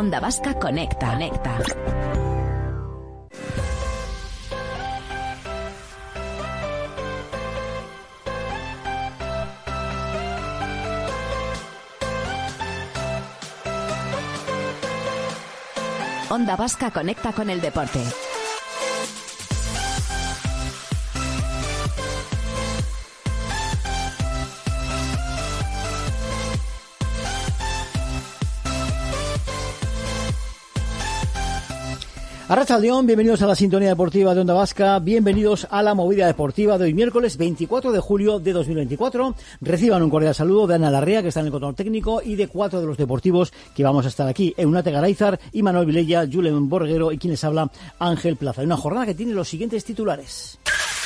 Onda Vasca Conecta. Onda Vasca conecta con el deporte. Arratsaldeón, bienvenidos a la sintonía deportiva de Onda Vasca, bienvenidos a la movida deportiva de hoy miércoles 24 de julio de 2024. Reciban un cordial saludo de Ana Larrea, que está en el control técnico, y de 4 de los deportivos que vamos a estar aquí: Eunate Garayzar, Imanol Vilella, Julen Borguero y quien les habla, Ángel Plaza. Una jornada que tiene los siguientes titulares.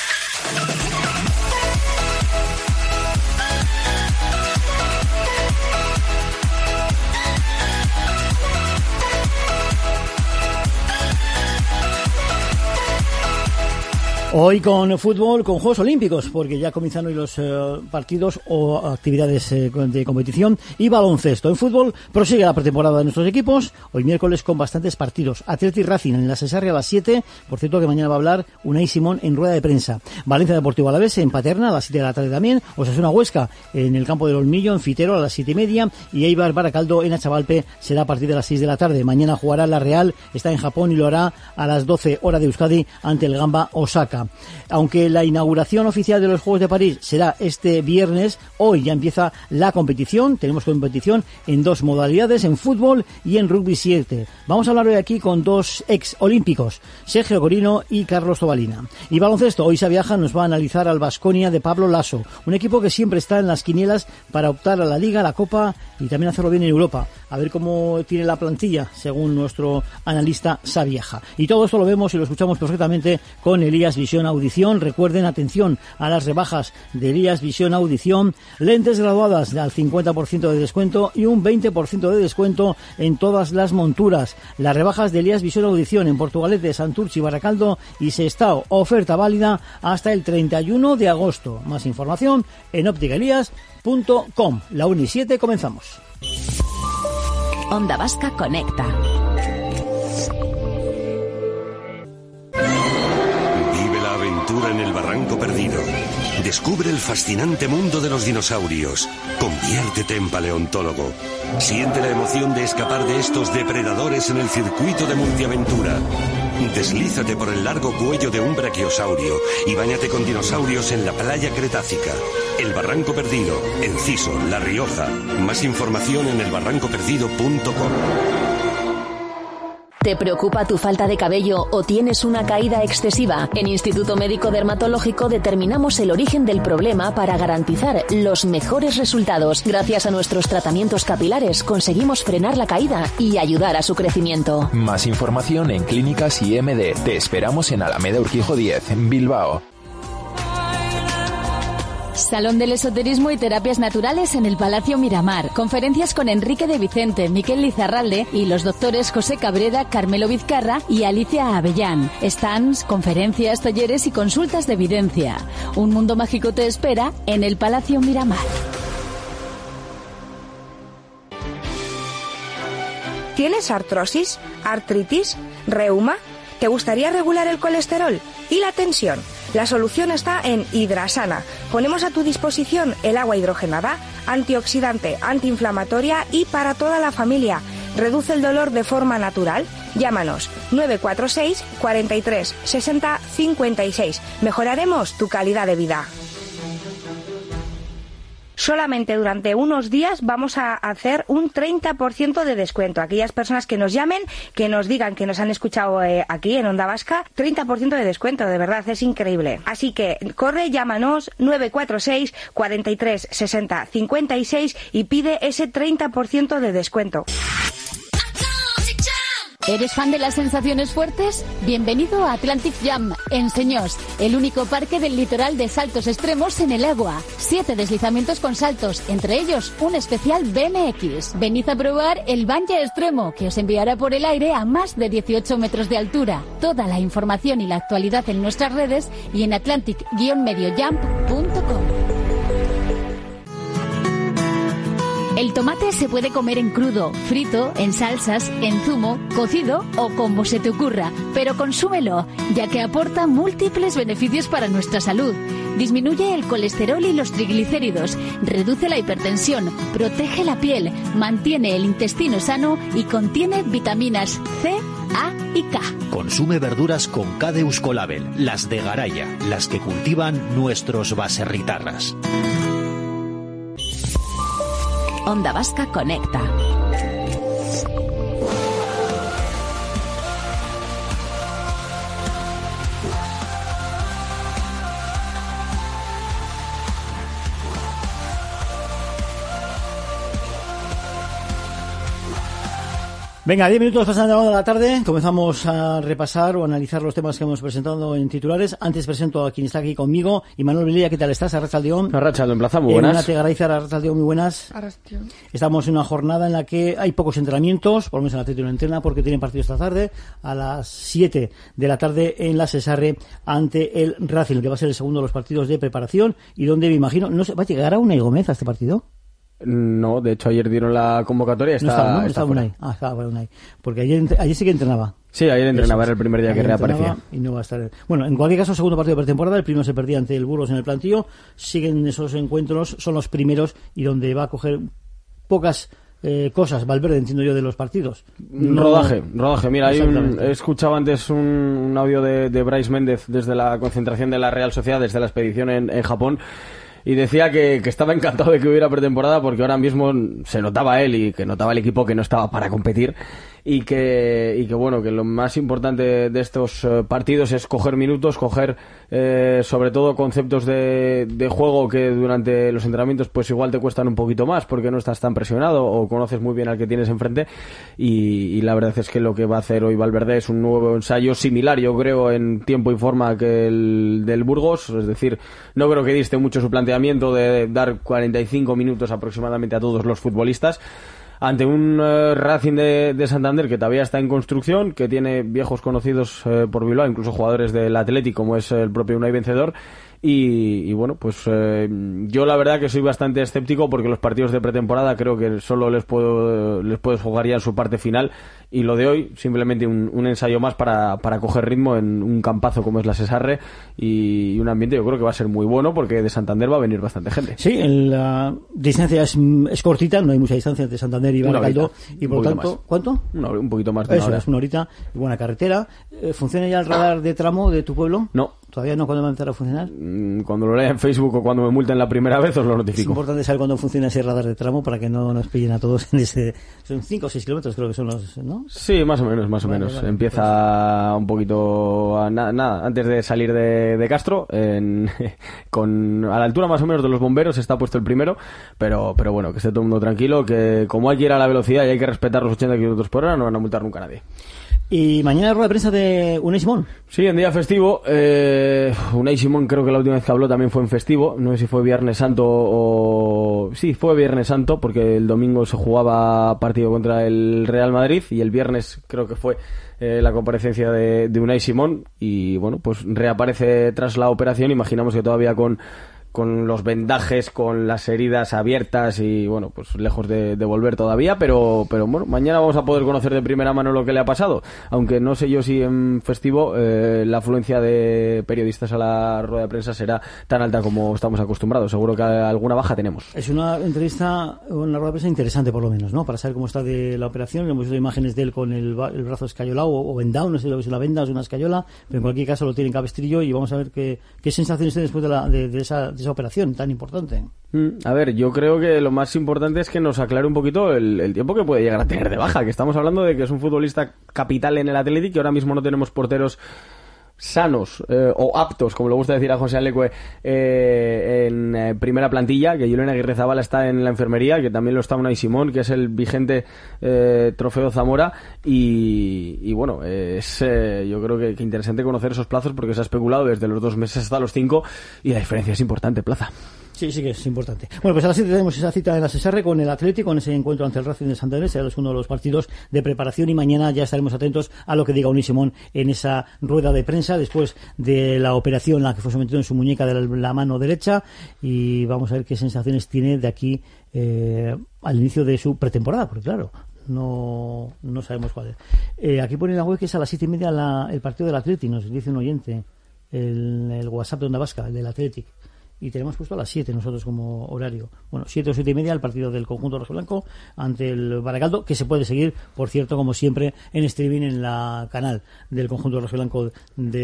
Hoy con fútbol, con Juegos Olímpicos, porque ya comienzan hoy los partidos o actividades de competición, y baloncesto. En fútbol prosigue la pretemporada de nuestros equipos, hoy miércoles con bastantes partidos. Athletic Racing en la Cesarria a las 7, por cierto que mañana va a hablar Unai Simón en rueda de prensa. Valencia Deportivo Alavés en Paterna a las 7 de la tarde también, Osasuna Huesca en el campo del Olmillo, en Fitero a las 7:30, y Eibar Baracaldo en Achavalpe será a partir de las 6 de la tarde. Mañana jugará la Real, está en Japón y lo hará a las 12 hora de Euskadi ante el Gamba Osaka. Aunque la inauguración oficial de los Juegos de París será este viernes, hoy ya empieza la competición. Tenemos competición en 2 modalidades, en fútbol y en rugby 7. Vamos a hablar hoy aquí con 2 ex olímpicos, Sergio Corino y Carlos Tobalina. Y baloncesto, hoy Viaja nos va a analizar al Baskonia de Pablo Laso, un equipo que siempre está en las quinielas para optar a la Liga, a la Copa y también hacerlo bien en Europa. A ver cómo tiene la plantilla, según nuestro analista Saviaja. Y todo esto lo vemos y lo escuchamos perfectamente con Elías Visión Audición. Recuerden, atención a las rebajas de Elías Visión Audición. Lentes graduadas al 50% de descuento y un 20% de descuento en todas las monturas. Las rebajas de Elías Visión Audición en Portugalete, Santurce, Baracaldo y Sestao. Oferta válida hasta el 31 de agosto. Más información en opticaelias.com. La 1 y 7, comenzamos. Onda Vasca Conecta. Vive la aventura en el Barranco Perdido. Descubre el fascinante mundo de los dinosaurios. Conviértete en paleontólogo. Siente la emoción de escapar de estos depredadores en el circuito de multiaventura. Deslízate por el largo cuello de un brachiosaurio y báñate con dinosaurios en la playa Cretácica. El Barranco Perdido, Enciso, La Rioja. Más información en elbarrancoperdido.com. ¿Te preocupa tu falta de cabello o tienes una caída excesiva? En Instituto Médico Dermatológico determinamos el origen del problema para garantizar los mejores resultados. Gracias a nuestros tratamientos capilares conseguimos frenar la caída y ayudar a su crecimiento. Más información en Clínicas IMD. Te esperamos en Alameda Urquijo 10, en Bilbao. Salón del Esoterismo y Terapias Naturales en el Palacio Miramar. Conferencias con Enrique de Vicente, Miquel Lizarralde y los doctores José Cabrera, Carmelo Vizcarra y Alicia Avellán. Stands, conferencias, talleres y consultas de evidencia. Un mundo mágico te espera en el Palacio Miramar. ¿Tienes artrosis, artritis, reuma? ¿Te gustaría regular el colesterol y la tensión? La solución está en Hidrasana. Ponemos a tu disposición el agua hidrogenada, antioxidante, antiinflamatoria y para toda la familia. Reduce el dolor de forma natural. Llámanos 946 43 60 56. Mejoraremos tu calidad de vida. Solamente durante unos días vamos a hacer un 30% de descuento. Aquellas personas que nos llamen, que nos digan que nos han escuchado aquí en Onda Vasca, 30% de descuento, de verdad, es increíble. Así que corre, llámanos 946 43 60 56 y pide ese 30% de descuento. ¿Eres fan de las sensaciones fuertes? Bienvenido a Atlantic Jam, en Señós, el único parque del litoral de saltos extremos en el agua. 7 deslizamientos con saltos, entre ellos un especial BMX. Venid a probar el bungee extremo, que os enviará por el aire a más de 18 metros de altura. Toda la información y la actualidad en nuestras redes y en atlantic-mediojump.com. El tomate se puede comer en crudo, frito, en salsas, en zumo, cocido o como se te ocurra, pero consúmelo, ya que aporta múltiples beneficios para nuestra salud. Disminuye el colesterol y los triglicéridos, reduce la hipertensión, protege la piel, mantiene el intestino sano y contiene vitaminas C, A y K. Consume verduras con K de Euskolabel, las de Garaya, las que cultivan nuestros baserritarras. Onda Vasca Conecta. Venga, 10 minutos pasan de la 1 de la tarde. Comenzamos a repasar o analizar los temas que hemos presentado en titulares. Antes presento a quien está aquí conmigo, Imanol Velilla. ¿Qué tal estás? Arratsaldeón. Arratsaldeón, Plaza, muy buenas. Nate Garayzar, Arratsaldeón, muy buenas. Arratsaldeón. Estamos en una jornada en la que hay pocos entrenamientos, por lo menos en la Atlético no entrena porque tienen partido esta tarde a las 7 de la tarde en la Cesarre ante el Racing, que va a ser el segundo de los partidos de preparación y donde me imagino, no sé, ¿va a llegar a Unai Gómez a este partido? No, de hecho ayer dieron la convocatoria. No estaba Unai. Estaba Unai. Porque ayer sí que entrenaba. Sí, ayer entrenaba, era el primer día que reaparecía. Y no va a estar. Bueno, en cualquier caso, segundo partido de pretemporada. El primero se perdía ante el Burgos en el plantío. Siguen esos encuentros, son los primeros y donde va a coger pocas cosas, Valverde, entiendo yo, de los partidos. Rodaje. Mira, he escuchado antes un audio de Brais Méndez desde la concentración de la Real Sociedad, desde la expedición en Japón. Y decía que estaba encantado de que hubiera pretemporada porque ahora mismo se notaba él y que notaba el equipo que no estaba para competir y que bueno, que lo más importante de estos partidos es coger minutos, coger sobre todo conceptos de juego que durante los entrenamientos pues igual te cuestan un poquito más porque no estás tan presionado o conoces muy bien al que tienes enfrente y la verdad es que lo que va a hacer hoy Valverde es un nuevo ensayo similar, yo creo, en tiempo y forma que el del Burgos, es decir, no creo que diste mucho su planteamiento de dar 45 minutos aproximadamente a todos los futbolistas ante un Racing de Santander que todavía está en construcción, que tiene viejos conocidos por Bilbao, incluso jugadores del Atlético como es el propio Unai Vencedor. Y bueno, pues yo la verdad que soy bastante escéptico porque los partidos de pretemporada creo que solo les puedes jugar ya en su parte final y lo de hoy simplemente un ensayo más para coger ritmo en un campazo como es la Cesarre y un ambiente yo creo que va a ser muy bueno porque de Santander va a venir bastante gente. Sí, la distancia es cortita, no hay mucha distancia entre Santander y Baracaldo y por lo tanto, más. ¿Cuánto? Un poquito más de una hora. Es una horita y buena carretera. ¿Funciona ya el radar de tramo de tu pueblo? No. ¿Todavía no? ¿Cuándo va a empezar a funcionar? Cuando lo lea en Facebook o cuando me multen la primera vez os lo notifico. Es importante saber cuándo funciona ese radar de tramo para que no nos pillen a todos en ese... Son 5 o 6 kilómetros creo que son los... ¿no? Sí, más o menos. Vale, empieza pues un poquito... Nada, antes de salir de Castro, a la altura más o menos de los bomberos está puesto el primero, pero bueno, que esté todo el mundo tranquilo, que como hay que ir a la velocidad y hay que respetar los 80 km por hora, no van a multar nunca a nadie. Y mañana rueda de prensa de Unai Simón. Sí, en día festivo. Unai Simón creo que la última vez que habló también fue en festivo. No sé si fue Viernes Santo o... Sí, fue Viernes Santo porque el domingo se jugaba partido contra el Real Madrid y el viernes creo que fue la comparecencia de Unai Simón y bueno, pues reaparece tras la operación. Imaginamos que todavía con los vendajes, con las heridas abiertas y bueno, pues lejos de volver todavía, pero bueno, mañana vamos a poder conocer de primera mano lo que le ha pasado, aunque no sé yo si en festivo la afluencia de periodistas a la rueda de prensa será tan alta como estamos acostumbrados, seguro que alguna baja tenemos. Es una entrevista, una rueda de prensa interesante por lo menos, ¿no? Para saber cómo está de la operación, hemos visto imágenes de él con el brazo escayolado o vendado, no sé si es una venda o es una escayola, pero en cualquier caso lo tiene en cabestrillo y vamos a ver qué sensaciones tiene después de esa operación tan importante. A ver, yo creo que lo más importante es que nos aclare un poquito el tiempo que puede llegar a tener de baja, que estamos hablando de que es un futbolista capital en el Athletic, que ahora mismo no tenemos porteros sanos o aptos, como le gusta decir a José Alecue, en primera plantilla, que Julen Aguirrezabala está en la enfermería, que también lo está Unai Simón, que es el vigente trofeo Zamora y bueno, es yo creo que interesante conocer esos plazos porque se ha especulado desde los 2 meses hasta los 5 y la diferencia es importante, Plaza. Sí, sí que es importante. Bueno, pues a las 7 tenemos esa cita en la Cesarre con el Atlético, en ese encuentro ante el Racing de Santander. Será uno de los partidos de preparación y mañana ya estaremos atentos a lo que diga Unai Simón en esa rueda de prensa después de la operación en la que fue sometido en su muñeca de la mano derecha, y vamos a ver qué sensaciones tiene de aquí al inicio de su pretemporada, porque claro, no sabemos cuál es. Aquí pone la web que es a las 7:30 el partido del Atlético, nos dice un oyente, el WhatsApp de Onda Vasca, el del Atlético. Y tenemos puesto a las 7 nosotros como horario. Bueno, 7 o 7:30 el partido del conjunto rojiblanco ante el Baracaldo, que se puede seguir, por cierto, como siempre, en streaming en la canal del conjunto rojiblanco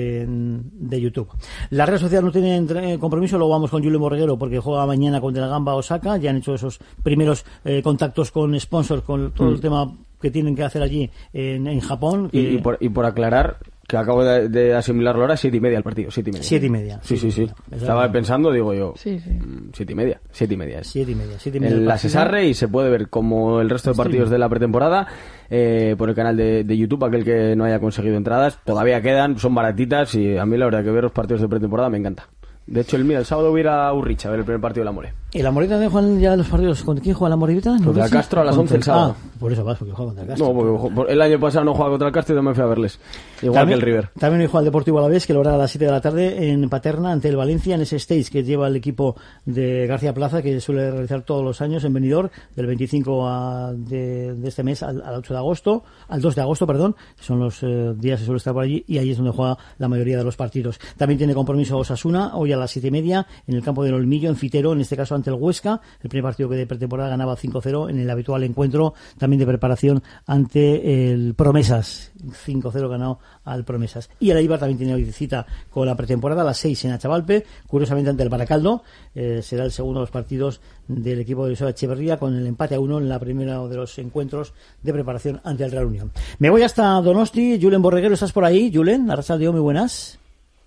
de YouTube. La Real Sociedad no tiene compromiso, luego vamos con Julen Borreguero porque juega mañana contra el Gamba Osaka. Ya han hecho esos primeros contactos con sponsors, con todo el tema que tienen que hacer allí en Japón. Y por aclarar, que acabo de asimilarlo ahora, 7:30 el partido, 7:30. 7:30. Sí. Estaba pensando, digo yo, 7:30. 7:30. En la Cesarre, y se puede ver como el resto de partidos de la pretemporada por el canal de YouTube. Aquel que no haya conseguido entradas, todavía quedan, son baratitas, y a mí la verdad que ver los partidos de pretemporada me encanta. De hecho, el sábado voy a ir a Urrich a ver el primer partido de la More. ¿Y la Morita también juegan ya los partidos? ¿Contra quién juega la Morita? Contra el Castro a las 11 el sábado. Por eso vas, porque juega contra el Castro. No, porque el año pasado no jugaba contra el Castro y no me fui a verles. Igual también, que el River. También hoy juega el Deportivo Alavés, que lo hará a las 7 de la tarde en Paterna ante el Valencia, en ese stage que lleva el equipo de García Plaza, que suele realizar todos los años en Benidorm, del 25 de este mes al 8 de agosto, al 2 de agosto, perdón. Son los días que suele estar por allí, y ahí es donde juega la mayoría de los partidos. También tiene compromiso Osasuna, hoy a las 7:30, en el campo del Olmillo, en Fitero, en este caso ante el Huesca. El primer partido que de pretemporada ganaba 5-0 en el habitual encuentro también de preparación ante el Promesas. 5-0 ganado al Promesas. Y el Eibar también tiene hoy cita con la pretemporada a las 6 en Achavalpe, curiosamente ante el Baracaldo. Será el segundo de los partidos del equipo de Joseba Echeverría, con el empate a 1 en la primera de los encuentros de preparación ante el Real Unión. Me voy hasta Donosti. Julen Borreguero, ¿estás por ahí? Julen, arrasado, muy buenas.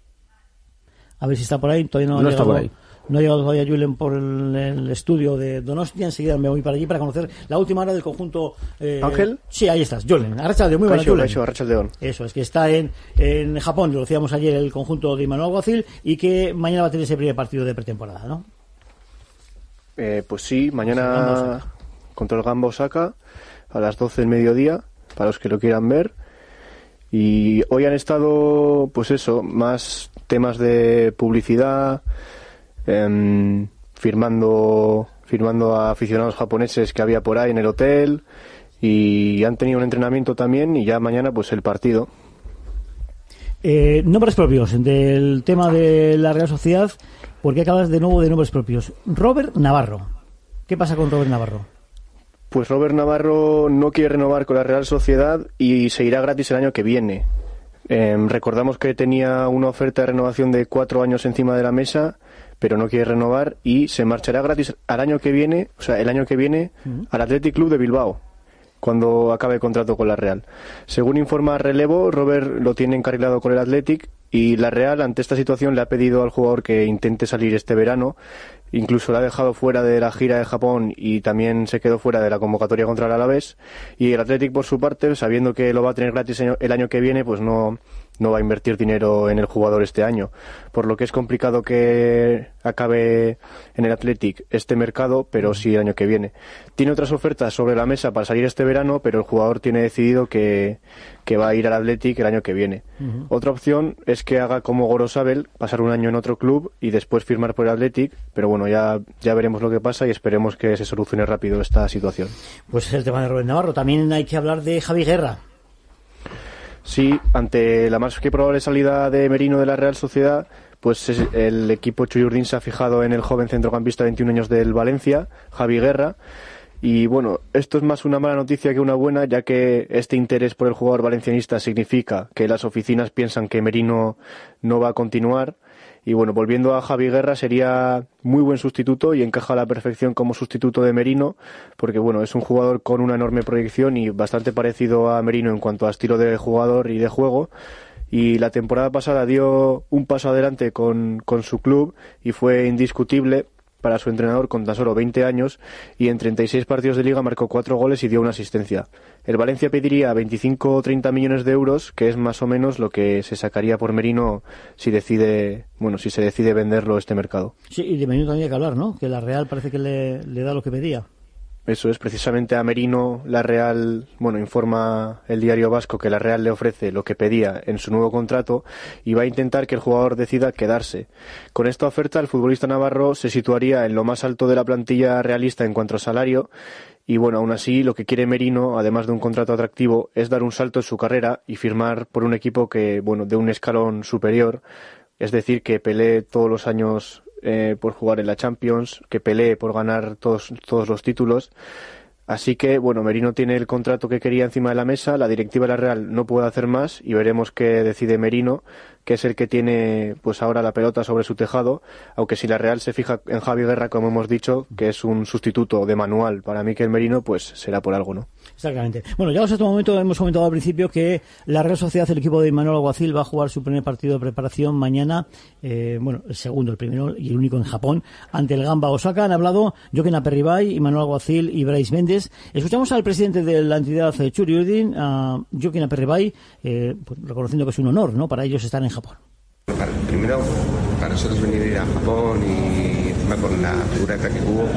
A ver si está por ahí. Todavía no está por ahí. No ha llegado todavía Julen por el estudio de Donostia. Enseguida me voy para allí para conocer la última hora del conjunto. ¿Ángel? Sí, ahí estás, Julen. Arrachaldeón, muy buenas, Julen. Arrachaldeón. Eso, es que está en Japón, lo decíamos ayer, el conjunto de Immanuel Alguacil, y que mañana va a tener ese primer partido de pretemporada, ¿no? Pues sí, mañana contra el Gamba Osaka a las 12 del mediodía, para los que lo quieran ver. Y hoy han estado, pues eso, más temas de publicidad, firmando a aficionados japoneses que había por ahí en el hotel, y han tenido un entrenamiento también, y ya mañana pues el partido. Nombres propios del tema de la Real Sociedad, porque acabas de nuevo de nombres propios. Robert Navarro. ¿Qué pasa con Robert Navarro? Pues Robert Navarro no quiere renovar con la Real Sociedad y se irá gratis el año que viene. Recordamos que tenía una oferta de renovación de 4 años encima de la mesa, pero no quiere renovar y se marchará gratis el año que viene al Athletic Club de Bilbao, cuando acabe el contrato con la Real. Según informa Relevo, Robert lo tiene encarrilado con el Athletic, y la Real ante esta situación le ha pedido al jugador que intente salir este verano. Incluso la ha dejado fuera de la gira de Japón y también se quedó fuera de la convocatoria contra el Alavés. Y el Athletic, por su parte, sabiendo que lo va a tener gratis el año que viene, pues no va a invertir dinero en el jugador este año. Por lo que es complicado que acabe en el Athletic este mercado, pero sí el año que viene. Tiene otras ofertas sobre la mesa para salir este verano, pero el jugador tiene decidido que va a ir al Athletic el año que viene. Otra opción es que haga como Gorosabel, pasar un año en otro club y después firmar por el Athletic, pero bueno, ya veremos lo que pasa y esperemos que se solucione rápido esta situación. Pues es el tema de Robert Navarro. También hay que hablar de Javi Guerra. Sí, ante la más que probable salida de Merino de la Real Sociedad, pues el equipo Chuyurdin se ha fijado en el joven centrocampista de 21 años del Valencia, Javi Guerra. Y bueno, esto es más una mala noticia que una buena, ya que este interés por el jugador valencianista significa que las oficinas piensan que Merino no va a continuar. Y bueno, volviendo a Javi Guerra, sería muy buen sustituto y encaja a la perfección como sustituto de Merino, porque bueno, es un jugador con una enorme proyección y bastante parecido a Merino en cuanto a estilo de jugador y de juego. Y la temporada pasada dio un paso adelante con su club y fue indiscutible. para su entrenador con tan solo 20 años y en 36 partidos de Liga marcó 4 goles y dio una asistencia. El Valencia pediría 25 o 30 millones de euros, que es más o menos lo que se sacaría por Merino si se decide venderlo este mercado. Sí, y de Merino también hay que hablar, ¿no? Que la Real parece que le da lo que pedía. Eso es, precisamente a Merino la Real, informa el Diario Vasco que la Real le ofrece lo que pedía en su nuevo contrato y va a intentar que el jugador decida quedarse. Con esta oferta el futbolista navarro se situaría en lo más alto de la plantilla realista en cuanto a salario y aún así lo que quiere Merino, además de un contrato atractivo, es dar un salto en su carrera y firmar por un equipo que, de un escalón superior, es decir, que pelee todos los años por jugar en la Champions, que pelee por ganar todos los títulos. Así que, Merino tiene el contrato que quería encima de la mesa, la directiva de la Real no puede hacer más y veremos qué decide Merino, que es el que tiene ahora la pelota sobre su tejado, aunque si la Real se fija en Javi Guerra, como hemos dicho, que es un sustituto de manual para Mikel Merino, será por algo, ¿no? Exactamente. Bueno, ya hemos comentado al principio que la Real Sociedad, el equipo de Manuel Alguacil, va a jugar su primer partido de preparación mañana, el segundo, el primero y el único en Japón, ante el Gamba Osaka. Han hablado Jochen Aperribay, Manuel Alguacil y Brais Méndez. Escuchamos al presidente de la entidad Txuri Urdin, a Jochen Aperribay, reconociendo que es un honor, ¿no?, para ellos estar en Japón. Primero, para nosotros venir a Japón y encima con la figura de Take Kubo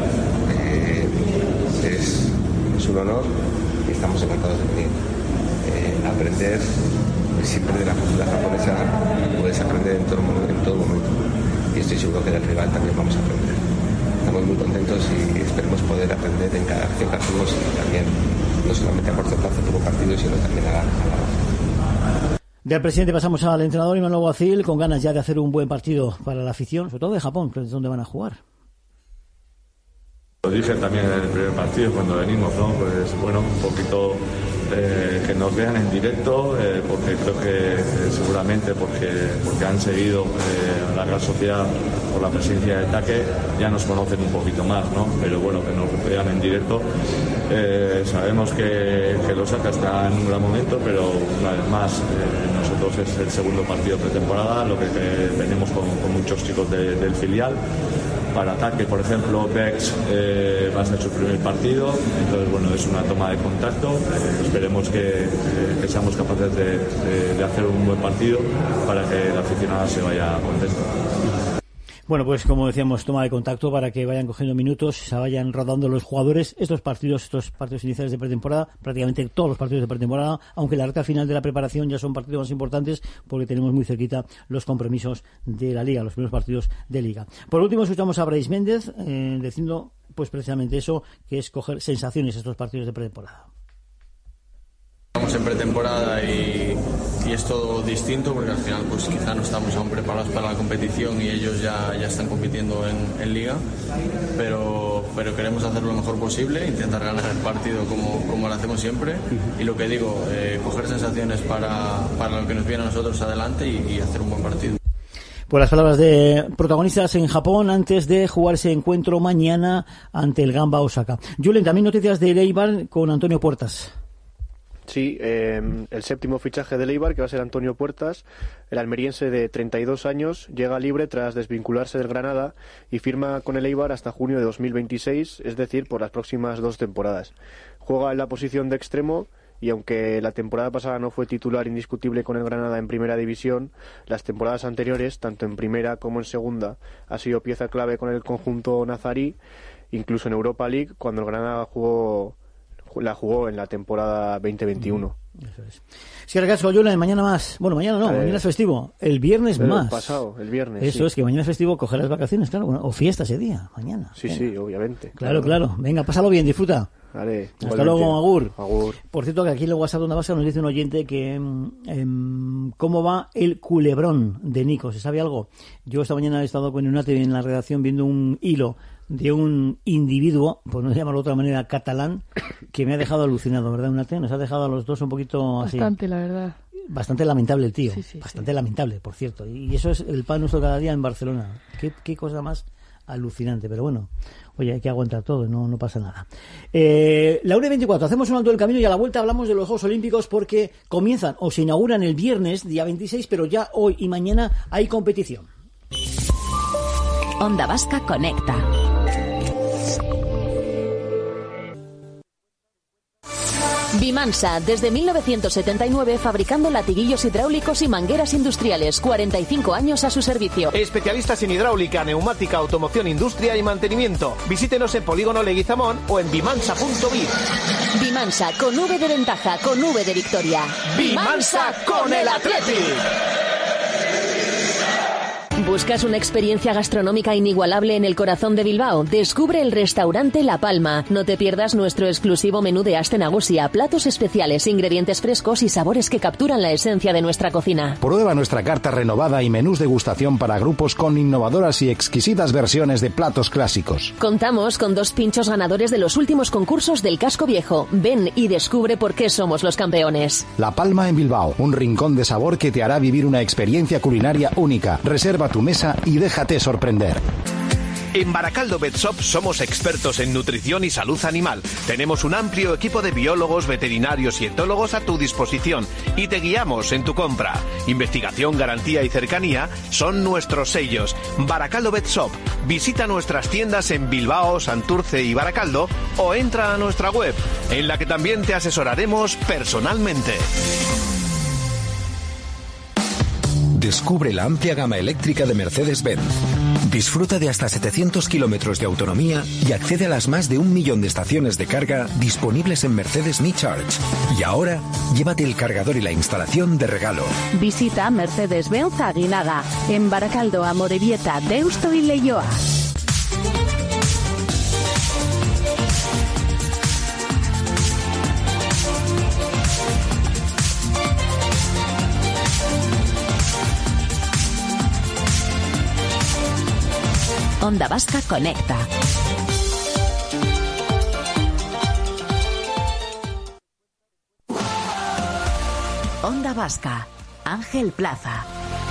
es un honor y estamos encantados de venir. Aprender siempre de la cultura japonesa puedes aprender en todo momento y estoy seguro que del rival también vamos a aprender. Estamos muy contentos y esperemos poder aprender en cada acción que hacemos y también no solamente a corto plazo como partido, sino también a largo. Del presidente pasamos al entrenador Manuel Alguacil, con ganas ya de hacer un buen partido para la afición, sobre todo de Japón, que es donde van a jugar. Lo dije también en el primer partido cuando venimos, ¿no? Un poquito que nos vean en directo, porque creo que seguramente porque han seguido a la Real Sociedad por la presencia de Take, ya nos conocen un poquito más, ¿no? Pero que nos vean en directo. Sabemos que los Osaka está en un gran momento, pero una vez más nosotros es el segundo partido pretemporada, lo que venimos con muchos chicos del filial. Para Take, por ejemplo, Bex va a ser su primer partido, entonces es una toma de contacto. Esperemos que seamos capaces de hacer un buen partido para que la aficionada se vaya contenta. Bueno, pues como decíamos, toma de contacto para que vayan cogiendo minutos, se vayan rodando los jugadores. Estos partidos iniciales de pretemporada, prácticamente todos los partidos de pretemporada, aunque la recta final de la preparación ya son partidos más importantes porque tenemos muy cerquita los compromisos de la Liga, los primeros partidos de Liga. Por último, escuchamos a Brais Méndez diciendo precisamente eso, que es coger sensaciones estos partidos de pretemporada. Estamos en pretemporada y es todo distinto porque al final quizá no estamos aún preparados para la competición y ellos ya están compitiendo en Liga, pero queremos hacer lo mejor posible, intentar ganar el partido como lo hacemos siempre y lo que digo, coger sensaciones para lo que nos viene a nosotros adelante y hacer un buen partido. Pues las palabras de protagonistas en Japón antes de jugar ese encuentro mañana ante el Gamba Osaka. Julen, también noticias de Eibar con Antonio Puertas. Sí, el séptimo fichaje del Eibar, que va a ser Antonio Puertas, el almeriense de 32 años, llega libre tras desvincularse del Granada y firma con el Eibar hasta junio de 2026, es decir, por las próximas 2 temporadas. Juega en la posición de extremo y aunque la temporada pasada no fue titular indiscutible con el Granada en primera división, las temporadas anteriores, tanto en primera como en segunda, ha sido pieza clave con el conjunto nazarí, incluso en Europa League, cuando el Granada la jugó en la temporada 2021. Eso es. Si recasco, Julen, mañana más. Bueno, mañana no, mañana es festivo. El viernes más. El viernes. Eso sí. Es que mañana es festivo, coger las vacaciones, claro. O fiesta ese día, mañana. Sí, venga. Sí, obviamente. Claro. Venga, pásalo bien, disfruta. Vale. Hasta luego, Agur. Agur. Por cierto, que aquí en el WhatsApp de Onda Vasca nos dice un oyente que cómo va el culebrón de Nico. ¿Se sabe algo? Yo esta mañana he estado con Unate en la redacción viendo un hilo de un individuo, por no llamarlo de otra manera, catalán, que me ha dejado alucinado, ¿verdad, Unate? Nos ha dejado a los dos un poquito así. Bastante, la verdad. Bastante lamentable el tío. Sí, bastante lamentable, por cierto. Y eso es el pan nuestro cada día en Barcelona. Qué cosa más alucinante. Pero bueno, oye, hay que aguantar todo, no pasa nada. La 1:24, hacemos un alto del camino y a la vuelta hablamos de los Juegos Olímpicos porque comienzan o se inauguran el viernes, día 26, pero ya hoy y mañana hay competición. Onda Vasca conecta. Bimansa, desde 1979 fabricando latiguillos hidráulicos y mangueras industriales, 45 años a su servicio. Especialistas en hidráulica, neumática, automoción, industria y mantenimiento. Visítenos en Polígono Leguizamón o en bimansa.biz. Bimansa, con V de ventaja, con V de victoria. ¡Bimansa con el Athletic! ¿Buscas una experiencia gastronómica inigualable en el corazón de Bilbao? Descubre el restaurante La Palma. No te pierdas nuestro exclusivo menú de Aste Nagusia, platos especiales, ingredientes frescos y sabores que capturan la esencia de nuestra cocina. Prueba nuestra carta renovada y menús degustación para grupos con innovadoras y exquisitas versiones de platos clásicos. Contamos con 2 pinchos ganadores de los últimos concursos del Casco Viejo. Ven y descubre por qué somos los campeones. La Palma en Bilbao, un rincón de sabor que te hará vivir una experiencia culinaria única. Reserva tu mesa y déjate sorprender. En Baracaldo Vet Shop somos expertos en nutrición y salud animal. Tenemos un amplio equipo de biólogos, veterinarios y etólogos a tu disposición y te guiamos en tu compra. Investigación, garantía y cercanía son nuestros sellos. Baracaldo Vet Shop. Visita nuestras tiendas en Bilbao, Santurce y Baracaldo o entra a nuestra web, en la que también te asesoraremos personalmente. Descubre la amplia gama eléctrica de Mercedes-Benz. Disfruta de hasta 700 kilómetros de autonomía y accede a las más de 1 millón de estaciones de carga disponibles en Mercedes Me Charge. Y ahora, llévate el cargador y la instalación de regalo. Visita Mercedes-Benz Aguinaga, en Baracaldo, Amorebieta, Deusto y Leioa. Onda Vasca conecta. Onda Vasca, Ángel Plaza.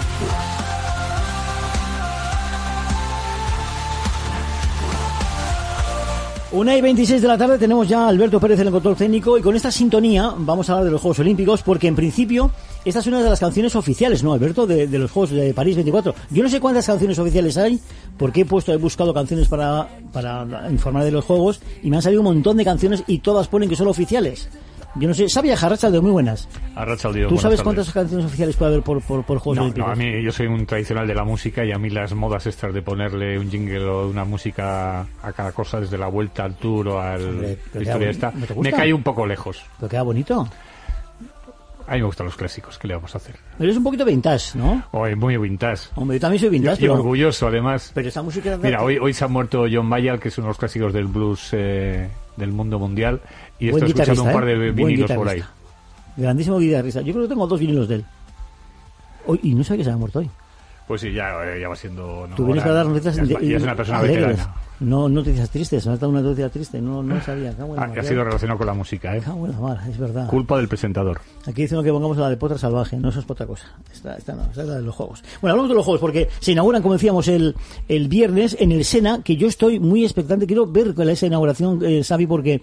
Una y 26 de la tarde, tenemos ya a Alberto Pérez en el control técnico, y con esta sintonía vamos a hablar de los Juegos Olímpicos, porque en principio esta es una de las canciones oficiales, ¿no, Alberto? De los Juegos de París 24. Yo no sé cuántas canciones oficiales hay, porque he buscado canciones para informar de los Juegos, y me han salido un montón de canciones y todas ponen que son oficiales. Yo no sé, Sabia Arratsalde, muy buenas. Arratsalde, ¿Tú sabes cuántas canciones oficiales puede haber por Juegos Olímpicos? No, a mí, yo soy un tradicional de la música, y a mí las modas extras de ponerle un jingle o una música a cada cosa, desde la vuelta al tour o al historia esta, me cae un poco lejos. Pero queda bonito. A mí me gustan los clásicos, ¿qué le vamos a hacer? Eres un poquito vintage, ¿no? Muy vintage. Hombre, yo también soy vintage. Y orgulloso, además. Pero esa música... Mira, hoy se ha muerto John Mayall, que es uno de los clásicos del blues del mundo mundial, y estoy escuchando un par de vinilos por ahí. Grandísimo guitarrista. Yo creo que tengo 2 vinilos de él. Hoy, y no sabía que se había muerto hoy. Pues sí, ya va siendo... Tú vienes para dar noticias... Ya es una persona veterana. No noticias tristes, me has dado una noticia triste, no sabía. Ha sido relacionado con la música, ¿eh? Es verdad. Culpa del presentador. Aquí dicen que pongamos la de Potra Salvaje, no, eso es otra cosa. Esta no, esta es la de los Juegos. Bueno, hablamos de los Juegos porque se inauguran, como decíamos, el viernes en el Sena, que yo estoy muy expectante. Quiero ver esa inauguración, Xavi, porque...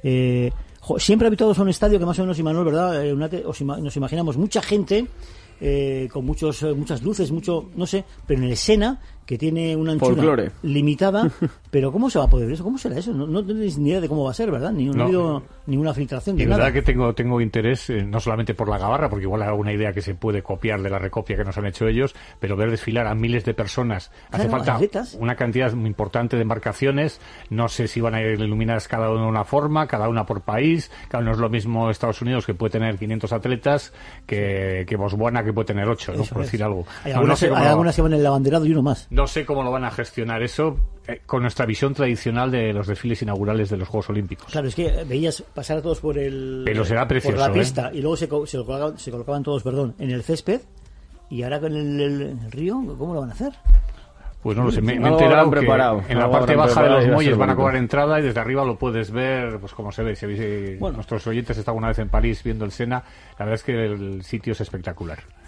siempre habituados a un estadio que más o menos, Imanol, ¿verdad? Nos imaginamos mucha gente, con muchas luces, no sé, pero en el Sena, que tiene una anchura folclore limitada, pero ¿cómo se va a poder eso? ¿Cómo será eso? No tenéis ni idea de cómo va a ser, ¿verdad? No ha habido ninguna filtración de y nada. verdad que tengo interés, no solamente por la gabarra, porque igual hay alguna idea que se puede copiar de la recopia que nos han hecho ellos, pero ver desfilar a miles de personas. Hace falta una cantidad muy importante de embarcaciones, no sé si van a ir iluminadas cada una de una forma, cada una por país, no es lo mismo Estados Unidos, que puede tener 500 atletas, que Botswana, que puede tener 8, ¿no? Por decir algo. Hay algunas que van en el abanderado y uno más. No sé cómo lo van a gestionar eso con nuestra visión tradicional de los desfiles inaugurales de los Juegos Olímpicos. Claro, es que veías pasar a todos por será precioso, por la pista, y luego se colocaban todos, en el césped, y ahora con el río, ¿cómo lo van a hacer? Pues no lo sé, me he enterado que en la parte baja de los muelles van a cobrar entrada, y desde arriba lo puedes ver, pues como se ve. Si nuestros oyentes están alguna vez en París viendo el Sena, la verdad es que el sitio es espectacular.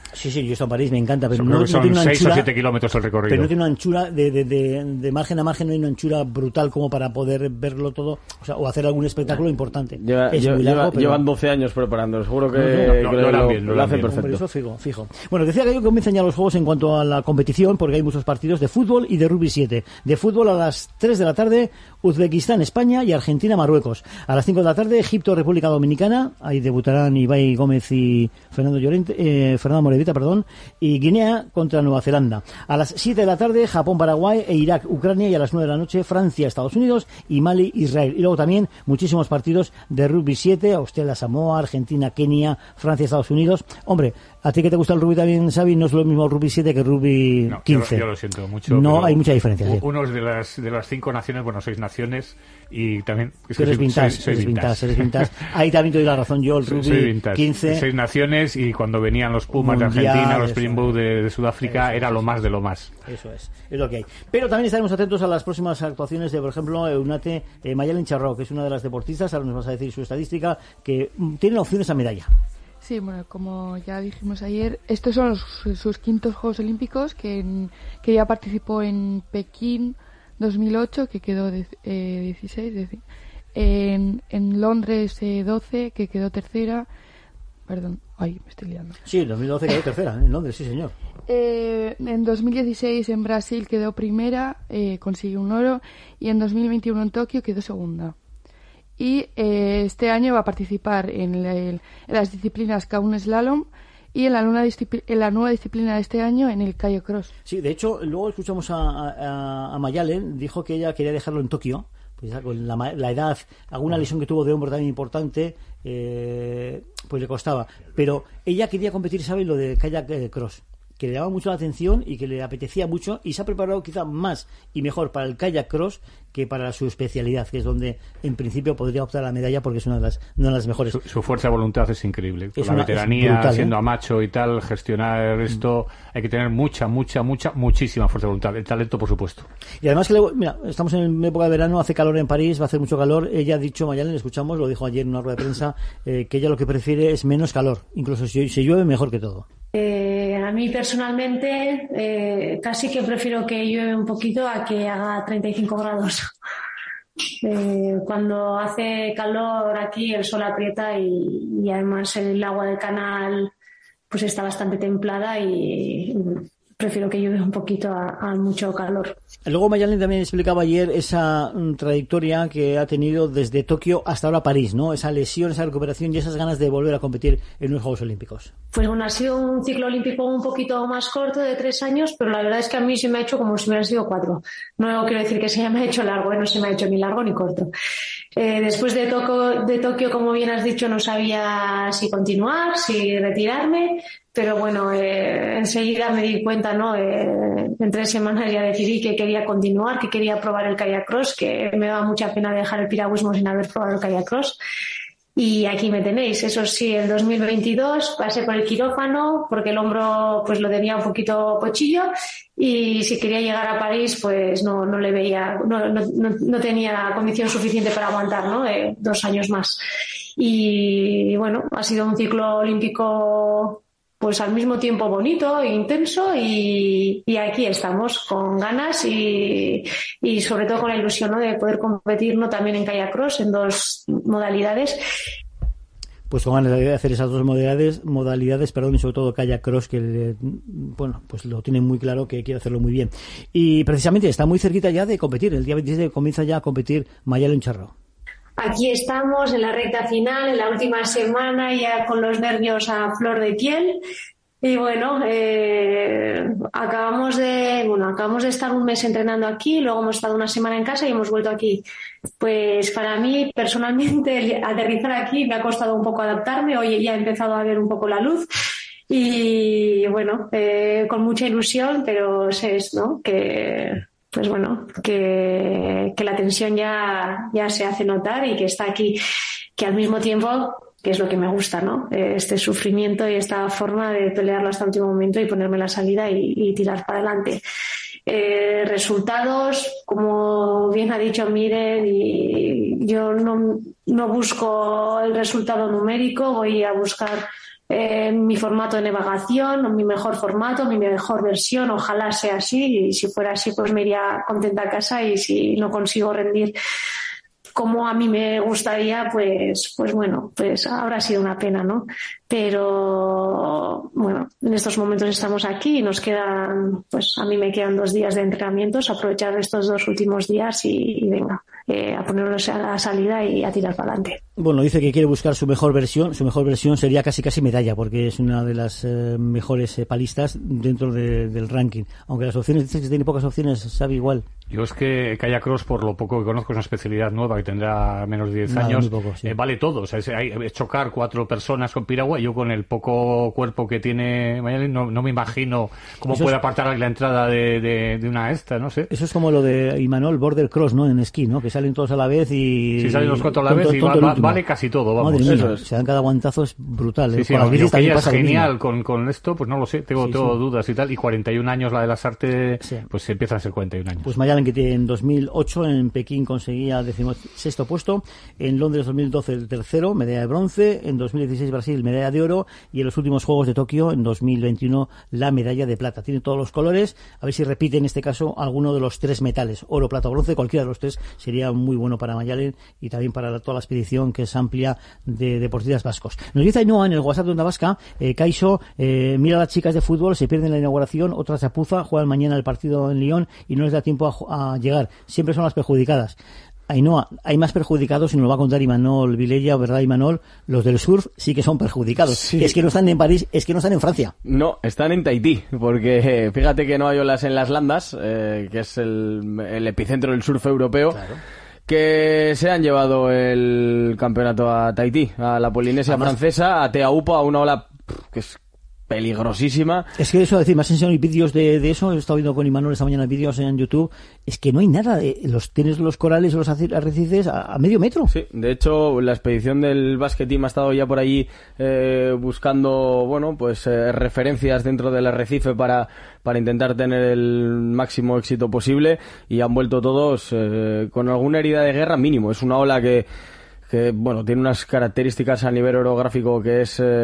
Sí, yo estoy en París, me encanta, pero no tiene una 6 anchura, o 7 kilómetros el recorrido. Pero no tiene una anchura de margen a margen, no hay una anchura brutal como para poder verlo todo, o hacer algún espectáculo importante. Llevan 12 años preparándolo, seguro que lo hacen perfecto. Hombre, eso fijo. Bueno, decía que comienzan ya los juegos en cuanto a la competición, porque hay muchos partidos de fútbol y de rugby 7. De fútbol a las 3 de la tarde, Uzbekistán, España y Argentina, Marruecos. A las 5 de la tarde, Egipto, República Dominicana. Ahí debutarán Ibai Gómez y Fernando Morevita, y Guinea contra Nueva Zelanda. A las 7 de la tarde, Japón, Paraguay e Irak, Ucrania, y a las 9 de la noche, Francia, Estados Unidos y Mali, Israel. Y luego también muchísimos partidos de rugby 7, Australia, Samoa, Argentina, Kenia, Francia, Estados Unidos. Hombre, a ti que te gusta el rugby también, Xavi, no es lo mismo rugby 7 que rugby 15. Yo lo siento mucho. No, hay mucha diferencia. Sí. Uno es de las 5 naciones, 6 naciones, y también... Eres vintage. Ahí también te doy la razón, yo el rugby 15... 6 naciones, y cuando venían los Pumas Mundial, de Argentina, los Springboks de Sudáfrica, era lo más de lo más. Eso es lo que hay. Pero también estaremos atentos a las próximas actuaciones de, por ejemplo, Eunate Mayalen Charró, que es una de las deportistas, ahora nos vas a decir su estadística, que tiene opciones a medalla. Sí, bueno, como ya dijimos ayer, estos son sus quintos Juegos Olímpicos, que ya participó en Pekín 2008, que quedó 16, en Londres 12, que quedó tercera. Perdón, me estoy liando. Sí, en 2012 quedó tercera, en Londres, sí señor. En 2016 en Brasil quedó primera, consiguió un oro, y en 2021 en Tokio quedó segunda. Y este año va a participar en las disciplinas Kaun Slalom y en la nueva disciplina de este año, en el kayak cross. Sí, de hecho, luego escuchamos a Mayalen, dijo que ella quería dejarlo en Tokio, pues ya con la edad, alguna lesión que tuvo de hombro también importante, pues le costaba. Pero ella quería competir, ¿sabes?, lo de kayak cross, que le llamaba mucho la atención y que le apetecía mucho, y se ha preparado quizá más y mejor para el kayak cross que para su especialidad, que es donde en principio podría optar a la medalla, porque es una de las mejores. Su fuerza de voluntad es increíble. Con la veteranía, brutal, siendo a macho y tal, gestionar esto, hay que tener muchísima fuerza de voluntad. El talento, por supuesto. Y además que, mira, estamos en época de verano, hace calor en París, va a hacer mucho calor. Ella ha dicho, Mayalen, le escuchamos, lo dijo ayer en una rueda de prensa, que ella lo que prefiere es menos calor. Incluso si llueve, mejor que todo. A mí personalmente casi que prefiero que llueve un poquito a que haga 35 grados. Cuando hace calor aquí el sol aprieta y además el agua del canal pues está bastante templada y prefiero que llueve un poquito a mucho calor. Luego Mayalen también explicaba ayer esa trayectoria que ha tenido desde Tokio hasta ahora París, ¿no? Esa lesión, esa recuperación y esas ganas de volver a competir en los Juegos Olímpicos. Pues bueno, ha sido un ciclo olímpico un poquito más corto, de 3 años, pero la verdad es que a mí se me ha hecho como si me hubieran sido 4. No quiero decir que se me ha hecho largo, no se me ha hecho ni largo ni corto. Después de Tokio, como bien has dicho, no sabía si continuar, si retirarme, pero bueno, enseguida me di cuenta, ¿no? En 3 semanas ya decidí que quería continuar, que quería probar el kayak cross, que me daba mucha pena dejar el piragüismo sin haber probado el kayak cross. Y aquí me tenéis. Eso sí, el 2022 pasé por el quirófano porque el hombro pues lo tenía un poquito pochillo, y si quería llegar a París pues no le veía, no tenía condición suficiente para aguantar, ¿no? 2 años más. Y bueno, ha sido un ciclo olímpico pues al mismo tiempo bonito e intenso, y aquí estamos con ganas y sobre todo con la ilusión, ¿no?, de poder competir, ¿no?, también en kayak cross en 2 modalidades. Pues con ganas de hacer esas 2 modalidades, y sobre todo kayak cross, que pues lo tiene muy claro que quiere hacerlo muy bien. Y precisamente está muy cerquita ya de competir. El día 27 comienza ya a competir Mayalen Charró. Aquí estamos en la recta final, en la última semana, ya con los nervios a flor de piel. Y bueno, acabamos de estar un mes entrenando aquí, luego hemos estado una semana en casa y hemos vuelto aquí. Pues para mí, personalmente, aterrizar aquí me ha costado un poco adaptarme. Hoy ya he empezado a ver un poco la luz. Y bueno, con mucha ilusión, pero sé, ¿no?, que pues bueno, que la tensión ya se hace notar y que está aquí, que al mismo tiempo, que es lo que me gusta, ¿no?, este sufrimiento y esta forma de pelearlo hasta el último momento y ponerme la salida y tirar para adelante. Resultados, como bien ha dicho Miren, y yo no busco el resultado numérico, voy a buscar mi formato de navegación, mi mejor formato, mi mejor versión. Ojalá sea así, y si fuera así pues me iría contenta a casa, y si no consigo rendir como a mí me gustaría, pues bueno, pues habrá sido una pena, ¿no? Pero bueno, en estos momentos estamos aquí y nos quedan, pues a mí me quedan 2 días de entrenamientos, aprovechar estos 2 últimos días y venga, a ponernos a la salida y a tirar para adelante. Bueno, dice que quiere buscar su mejor versión sería casi medalla, porque es una de las mejores palistas dentro del ranking, aunque las opciones, dices que tiene pocas opciones, sabe igual. Yo es que Kayak Cross, por lo poco que conozco, es una especialidad nueva que tendrá menos de 10 años. Poco, sí. Vale todo, o sea, es chocar 4 personas con piragua. Yo con el poco cuerpo que tiene Mayalen no me imagino cómo eso puede apartar la entrada de una esta, no sé. Eso es como lo de Imanol Border Cross, ¿no? En esquí, ¿no? Que salen todos a la vez y... Sí, salen los 4 a la vez y vale casi todo, vamos. Madre mía, eso es. Se dan cada guantazo, es brutal. Sí, con las bicis también es pasa genial con esto, pues no lo sé, tengo dudas y tal. Y 41 años la de las artes, pues empieza a ser 41 años. Pues Mayalen, que tiene en 2008 en Pekín conseguía 16º puesto, en Londres 2012 el tercero, medalla de bronce, en 2016 Brasil medalla de oro, y en los últimos Juegos de Tokio en 2021 la medalla de plata. Tiene todos los colores, a ver si repite en este caso alguno de los 3 metales, oro, plata o bronce, cualquiera de los 3 sería muy bueno para Mayalen y también para toda la expedición, que es amplia, de deportistas vascos. Nos dice Ainhoa en el WhatsApp de Onda Vasca, Caixo, mira a las chicas de fútbol, se pierden la inauguración, otra chapuza, juegan mañana el partido en Lyon y no les da tiempo a llegar. Siempre son las perjudicadas. Ainhoa, hay más perjudicados, y nos lo va a contar Imanol Vilella, ¿verdad, Imanol? Los del surf sí que son perjudicados. Sí. Es que no están en París, es que no están en Francia. No, están en Tahití, porque fíjate que no hay olas en las Landas, que es el epicentro del surf europeo. Claro. Que se han llevado el campeonato a Tahití, a la Polinesia francesa, a Teahupa, a una ola que es peligrosísima. Es que eso, decir, me has enseñado vídeos de eso, he estado viendo con Imanol esta mañana vídeos en YouTube, es que no hay nada, tienes los corales o los arrecifes a medio metro. Sí, de hecho, la expedición del Basket Team ha estado ya por allí buscando, bueno, pues referencias dentro del arrecife para intentar tener el máximo éxito posible, y han vuelto todos con alguna herida de guerra mínimo. Es una ola que bueno, tiene unas características a nivel orográfico que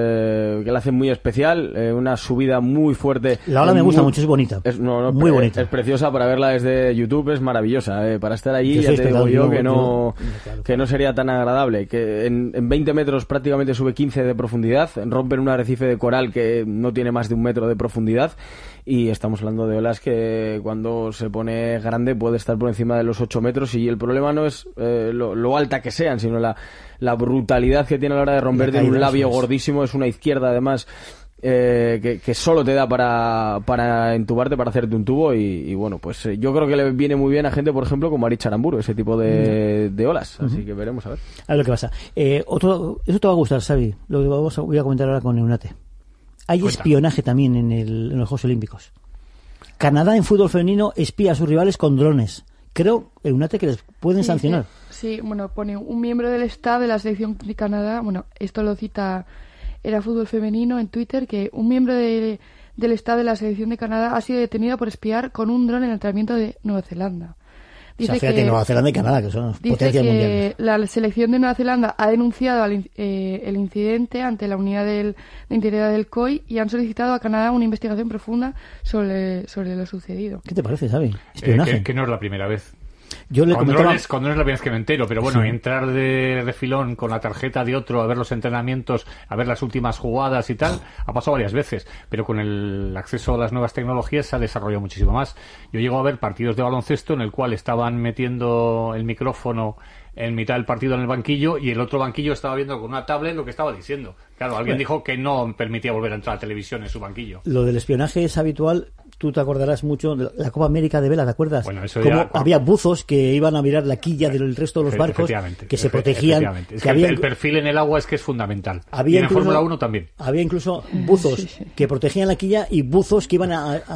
la hacen muy especial, una subida muy fuerte. La ola me gusta mucho, es bonita. Muy bonita. Es preciosa para verla desde YouTube, es maravillosa. Para estar allí, ya te digo yo que no sería tan agradable. Que en 20 metros prácticamente sube 15 de profundidad, rompen un arrecife de coral que no tiene más de 1 metro de profundidad, y estamos hablando de olas que cuando se pone grande puede estar por encima de los 8 metros, y el problema no es lo alta que sean, sino la brutalidad que tiene a la hora de romper de un labio gordísimo. Es una izquierda además que solo te da para entubarte, para hacerte un tubo, y bueno, pues yo creo que le viene muy bien a gente, por ejemplo, como Aritz Aramburu, ese tipo de olas, así que veremos a ver. A ver lo que pasa. Eso te va a gustar, Xavi, lo que voy a comentar ahora con Eunate. Hay espionaje también en los Juegos Olímpicos. Canadá en fútbol femenino espía a sus rivales con drones. Creo, Eunate, que les pueden sancionar. Sí, bueno, pone un miembro del staff de la selección de Canadá, bueno, esto lo cita Era Fútbol Femenino en Twitter, que un miembro del staff de la selección de Canadá ha sido detenido por espiar con un dron en el entrenamiento de Nueva Zelanda. Dice, o sea, fíjate, Nueva Zelanda y Canadá, que son potencias mundiales. La selección de Nueva Zelanda ha denunciado el incidente ante la unidad de integridad del COI y han solicitado a Canadá una investigación profunda sobre lo sucedido. ¿Qué te parece, Xavi? Espionaje. Que no es la primera vez. Yo le comentaba... Con drones la primera vez que me entero, pero bueno, entrar de refilón con la tarjeta de otro a ver los entrenamientos, a ver las últimas jugadas y tal, ha pasado varias veces, pero con el acceso a las nuevas tecnologías se ha desarrollado muchísimo más. Yo llego a ver partidos de baloncesto en el cual estaban metiendo el micrófono en mitad del partido en el banquillo y el otro banquillo estaba viendo con una tablet lo que estaba diciendo. Claro, alguien dijo que no permitía volver a entrar a televisión en su banquillo. Lo del espionaje es habitual. Tú te acordarás mucho de la Copa América de Vela, ¿te acuerdas? Bueno, eso como había buzos que iban a mirar la quilla del resto de los barcos que se protegían. Es que el perfil en el agua es que es fundamental. Y en Fórmula 1 también. Había incluso buzos que protegían la quilla y buzos que iban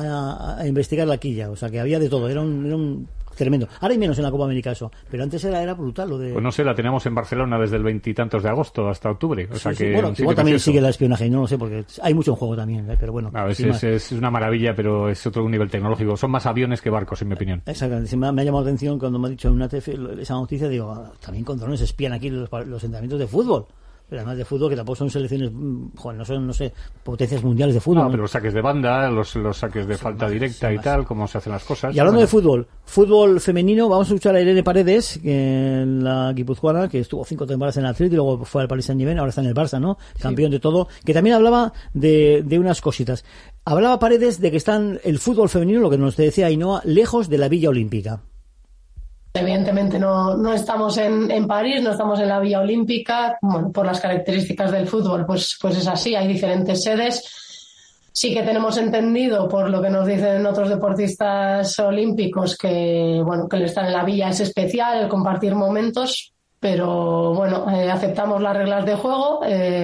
a investigar la quilla. O sea, que había de todo. Era un tremendo. Ahora hay menos en la Copa América eso, pero antes era brutal lo de... Pues no sé, la tenemos en Barcelona desde el 20 y tantos de agosto hasta octubre. O sea que bueno, igual también sigue el espionaje, no lo sé, porque hay mucho en juego también, pero bueno. A veces es una maravilla, pero es otro nivel tecnológico. Son más aviones que barcos, en mi opinión. Exactamente. Me ha llamado la atención cuando me ha dicho en una TF esa noticia, digo, también con drones espían aquí los entrenamientos de fútbol. Además de fútbol, que tampoco son selecciones, no son, potencias mundiales de fútbol. No, pero los saques de banda, los saques de falta directa y tal, cómo se hacen las cosas. Y hablando de fútbol femenino, vamos a escuchar a Irene Paredes, la guipuzcoana, que estuvo 5 temporadas en el Atleti, y luego fue al Paris Saint-Germain, ahora está en el Barça, ¿no? Campeón de todo, que también hablaba de unas cositas. Hablaba Paredes de que están el fútbol femenino, lo que nos decía Ainhoa, lejos de la Villa Olímpica. Evidentemente no estamos en París, no estamos en la Villa Olímpica, bueno, por las características del fútbol, pues es así, hay diferentes sedes. Sí que tenemos entendido, por lo que nos dicen otros deportistas olímpicos, que el estar en la Villa es especial, el compartir momentos, pero bueno, aceptamos las reglas de juego,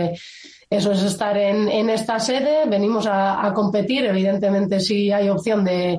eso es estar en esta sede, venimos a competir, evidentemente si hay opción de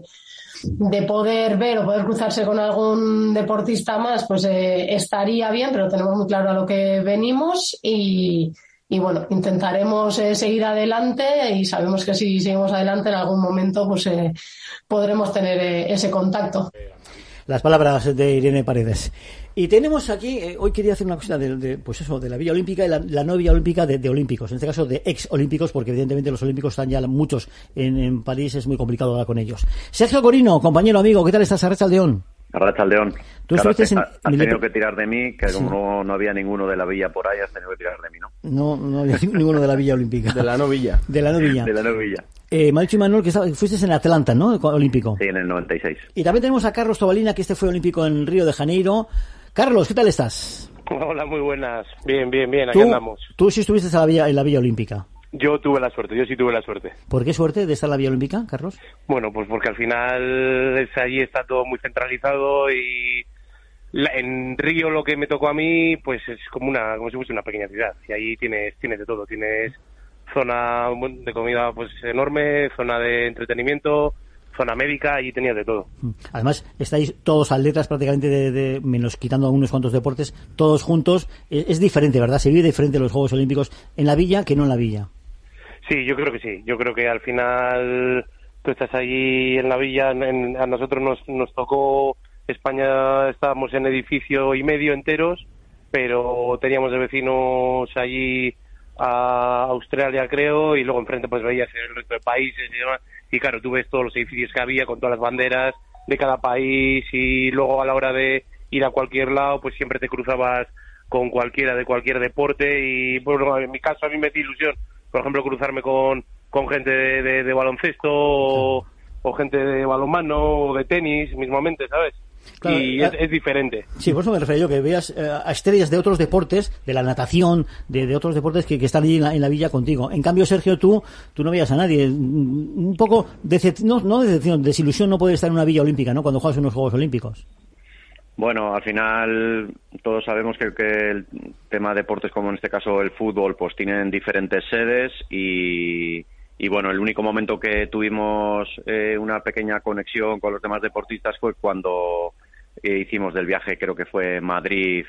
poder ver o poder cruzarse con algún deportista más, pues estaría bien, pero tenemos muy claro a lo que venimos y bueno, intentaremos seguir adelante y sabemos que si seguimos adelante en algún momento pues podremos tener ese contacto. Las palabras de Irene Paredes. Y tenemos aquí, hoy quería hacer una cosita de la Villa Olímpica y la no Villa Olímpica de olímpicos, en este caso de ex-olímpicos, porque evidentemente los olímpicos están ya muchos en París, es muy complicado hablar con ellos. Sergio Corino, compañero, amigo, ¿qué tal estás? Arrachaldeón. Arrachaldeón. Tú claro, estuviste has tenido que tirar de mí, que como no había ninguno de la Villa por ahí, has tenido que tirar de mí, ¿no? No había ninguno de la Villa Olímpica. De la no Villa. De la no Villa. Me ha dicho Imanol que fuiste en Atlanta, ¿no? Olímpico. Sí, en el 96. Y también tenemos a Carlos Tobalina, que fue olímpico en Río de Janeiro. Carlos, ¿qué tal estás? Hola, muy buenas. Bien, aquí andamos. ¿Tú sí estuviste en la Villa Olímpica? Yo sí tuve la suerte. ¿Por qué suerte de estar en la Villa Olímpica, Carlos? Bueno, pues porque al final allí está todo muy centralizado y en Río lo que me tocó a mí pues es como si fuese una pequeña ciudad y ahí tienes de todo, tienes zona de comida pues enorme, zona de entretenimiento, zona médica, allí tenías de todo. Además, estáis todos atletas prácticamente, menos quitando unos cuantos deportes, todos juntos. Es diferente, ¿verdad? Se vive diferente los Juegos Olímpicos en la Villa que no en la Villa. Sí, yo creo que sí. Yo creo que al final tú estás allí en la Villa, a nosotros nos tocó España, estábamos en edificio y medio enteros, pero teníamos de vecinos allí a Australia, creo, y luego enfrente pues veías el resto de países y demás. Y claro, tú ves todos los edificios que había con todas las banderas de cada país y luego a la hora de ir a cualquier lado, pues siempre te cruzabas con cualquiera de cualquier deporte y bueno, en mi caso a mí me hace ilusión, por ejemplo, cruzarme con gente de baloncesto o gente de balonmano o de tenis mismamente, ¿sabes? Claro, y es diferente. Sí, por eso me refiero yo, que veas a estrellas de otros deportes, de la natación, de otros deportes que están allí en la Villa contigo. En cambio, Sergio, tú no veías a nadie. Un poco, desilusión no poder estar en una Villa Olímpica, ¿no? Cuando juegas unos Juegos Olímpicos. Bueno, al final todos sabemos que el tema de deportes, como en este caso el fútbol, pues tienen diferentes sedes y bueno, el único momento que tuvimos una pequeña conexión con los demás deportistas fue cuando hicimos del viaje, creo que fue Madrid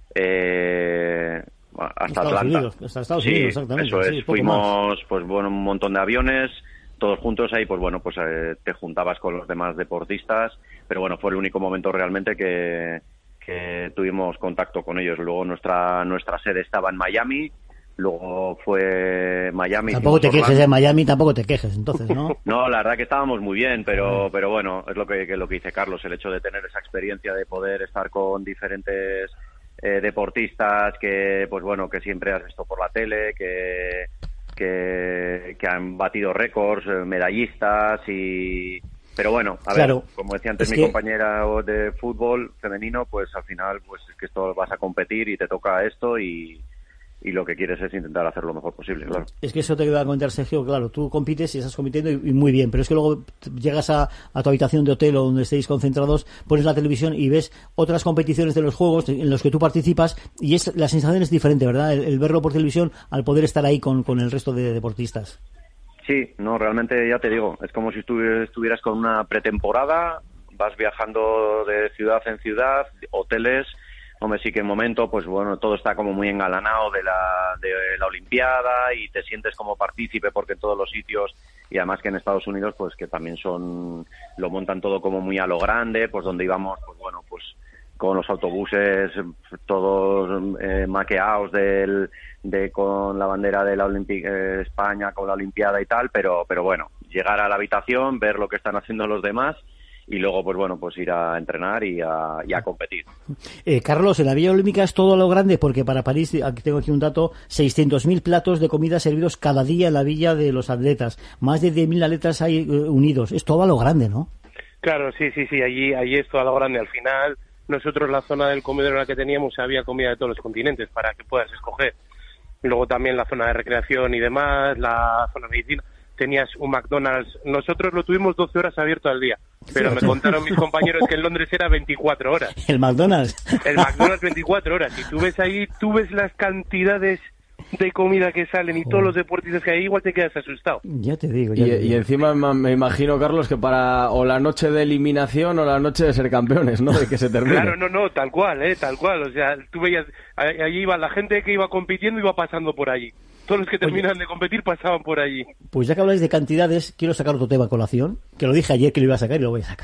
hasta Atlanta. Hasta Estados Unidos, exactamente. Eso es, sí, fuimos pues bueno, un montón de aviones, todos juntos ahí, pues bueno, pues te juntabas con los demás deportistas, pero bueno, fue el único momento realmente que tuvimos contacto con ellos. Luego nuestra sede estaba en Miami. Luego fue Miami. Tampoco te quejes de Miami, tampoco te quejes, entonces, ¿no? No, la verdad que estábamos muy bien, pero bueno, es lo que dice Carlos, el hecho de tener esa experiencia de poder estar con diferentes deportistas que, pues bueno, que siempre has visto por la tele, que han batido récords, medallistas pero bueno, a ver, como decía antes mi compañera de fútbol femenino, pues al final, pues es que esto vas a competir y te toca esto y lo que quieres es intentar hacer lo mejor posible, claro. Es que eso te iba a comentar, Sergio, claro, tú compites y estás compitiendo y muy bien, pero es que luego llegas a tu habitación de hotel o donde estéis concentrados, pones la televisión y ves otras competiciones de los juegos en los que tú participas y la sensación es diferente, ¿verdad? El verlo por televisión al poder estar ahí con el resto de deportistas. Sí, no, realmente ya te digo, es como si estuvieras con una pretemporada, vas viajando de ciudad en ciudad, hoteles. Hombre, sí que en momento, pues bueno, todo está como muy engalanado de la Olimpiada y te sientes como partícipe porque en todos los sitios, y además que en Estados Unidos, pues que también lo montan todo como muy a lo grande, pues donde íbamos, pues bueno, pues con los autobuses todos maqueados con la bandera de la España, con la Olimpiada y tal, pero bueno, llegar a la habitación, ver lo que están haciendo los demás y luego, pues bueno, pues ir a entrenar y a competir. Carlos, en la Villa Olímpica es todo a lo grande, porque para París, tengo aquí un dato, 600.000 platos de comida servidos cada día en la Villa de los atletas. Más de 10.000 atletas hay unidos. Es todo a lo grande, ¿no? Claro, sí, allí es todo a lo grande. Al final, nosotros la zona del comedor en la que teníamos había comida de todos los continentes para que puedas escoger. Luego también la zona de recreación y demás, la zona de medicina. Tenías un McDonald's. Nosotros lo tuvimos 12 horas abierto al día, pero me contaron mis compañeros que en Londres era 24 horas. ¿El McDonald's? El McDonald's 24 horas. Y tú ves ahí, tú ves las cantidades de comida que salen y todos los deportistas que hay, igual te quedas asustado. Ya te digo. Y encima me imagino, Carlos, que para o la noche de eliminación o la noche de ser campeones, ¿no? De que se termine. Claro, no, tal cual. O sea, tú veías, allí iba la gente que iba compitiendo, iba pasando por allí. Todos los que terminan de competir pasaban por allí. Pues ya que habláis de cantidades, quiero sacar otro tema a colación, que lo dije ayer que lo iba a sacar y lo voy a sacar.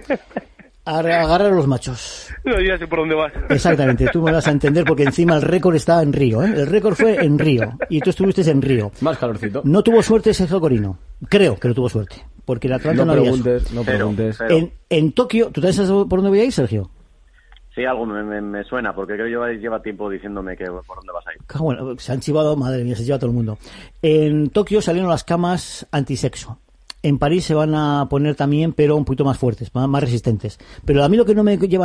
Agarrar a los machos. No, ya sé por dónde vas. Exactamente, tú me vas a entender porque encima el récord está en Río, ¿eh? El récord fue en Río y tú estuviste en Río. Más calorcito. No tuvo suerte Sergio Corino. Creo que no tuvo suerte, porque el Atlanta no había... No preguntes. En Tokio, ¿tú sabes por dónde voy a ir, Sergio? Sí, algo me suena, porque creo que lleva tiempo diciéndome que por dónde vas a ir. Bueno, se han chivado, madre mía, se lleva todo el mundo. En Tokio salieron las camas antisexo. En París se van a poner también, pero un poquito más fuertes, más resistentes. Pero a mí lo que no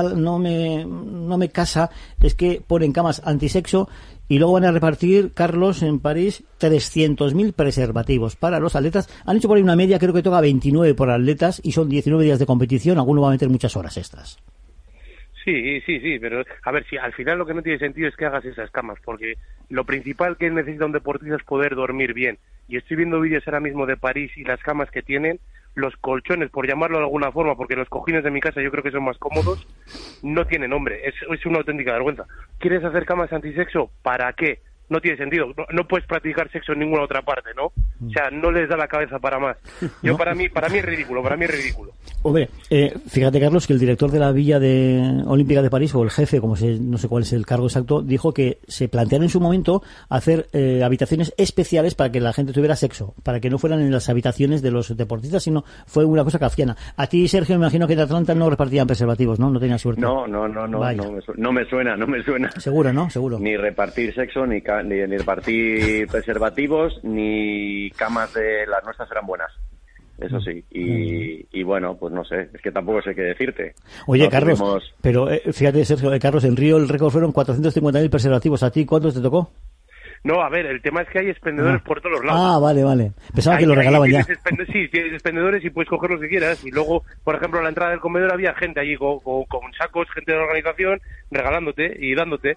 me casa es que ponen camas antisexo y luego van a repartir, Carlos, en París, 300.000 preservativos para los atletas. Han hecho por ahí una media, creo que toca 29 por atletas y son 19 días de competición. Alguno va a meter muchas horas extras. Sí, pero a ver, si al final lo que no tiene sentido es que hagas esas camas, porque lo principal que necesita un deportista es poder dormir bien. Y estoy viendo vídeos ahora mismo de París y las camas que tienen, los colchones, por llamarlo de alguna forma, porque los cojines de mi casa yo creo que son más cómodos, no tienen nombre, es una auténtica vergüenza. ¿Quieres hacer camas antisexo? ¿Para qué? No tiene sentido, no puedes practicar sexo en ninguna otra parte, ¿no? O sea, no les da la cabeza para más. ¿No? Para mí es ridículo. Hombre, fíjate, Carlos, que el director de la Villa Olímpica de París, o el jefe, no sé cuál es el cargo exacto, dijo que se plantearon en su momento hacer habitaciones especiales para que la gente tuviera sexo, para que no fueran en las habitaciones de los deportistas, sino fue una cosa kafkiana. A ti, Sergio, me imagino que en Atlanta no repartían preservativos, ¿no? No tenías suerte. No me suena. Seguro, ¿no? Seguro. Ni repartir sexo, ni repartir preservativos, ni camas de las nuestras eran buenas. Eso sí. Y bueno, pues no sé, es que tampoco sé qué decirte. Oye, Carlos, pero fíjate, Sergio, Carlos, en Río el récord fueron 450.000 preservativos. ¿A ti cuántos te tocó? No, a ver, el tema es que hay expendedores por todos los lados. Ah, vale. Pensaba que lo regalaban ya. Sí, tienes expendedores y puedes coger los que quieras. Y luego, por ejemplo, a la entrada del comedor había gente allí con sacos, gente de la organización, regalándote y dándote.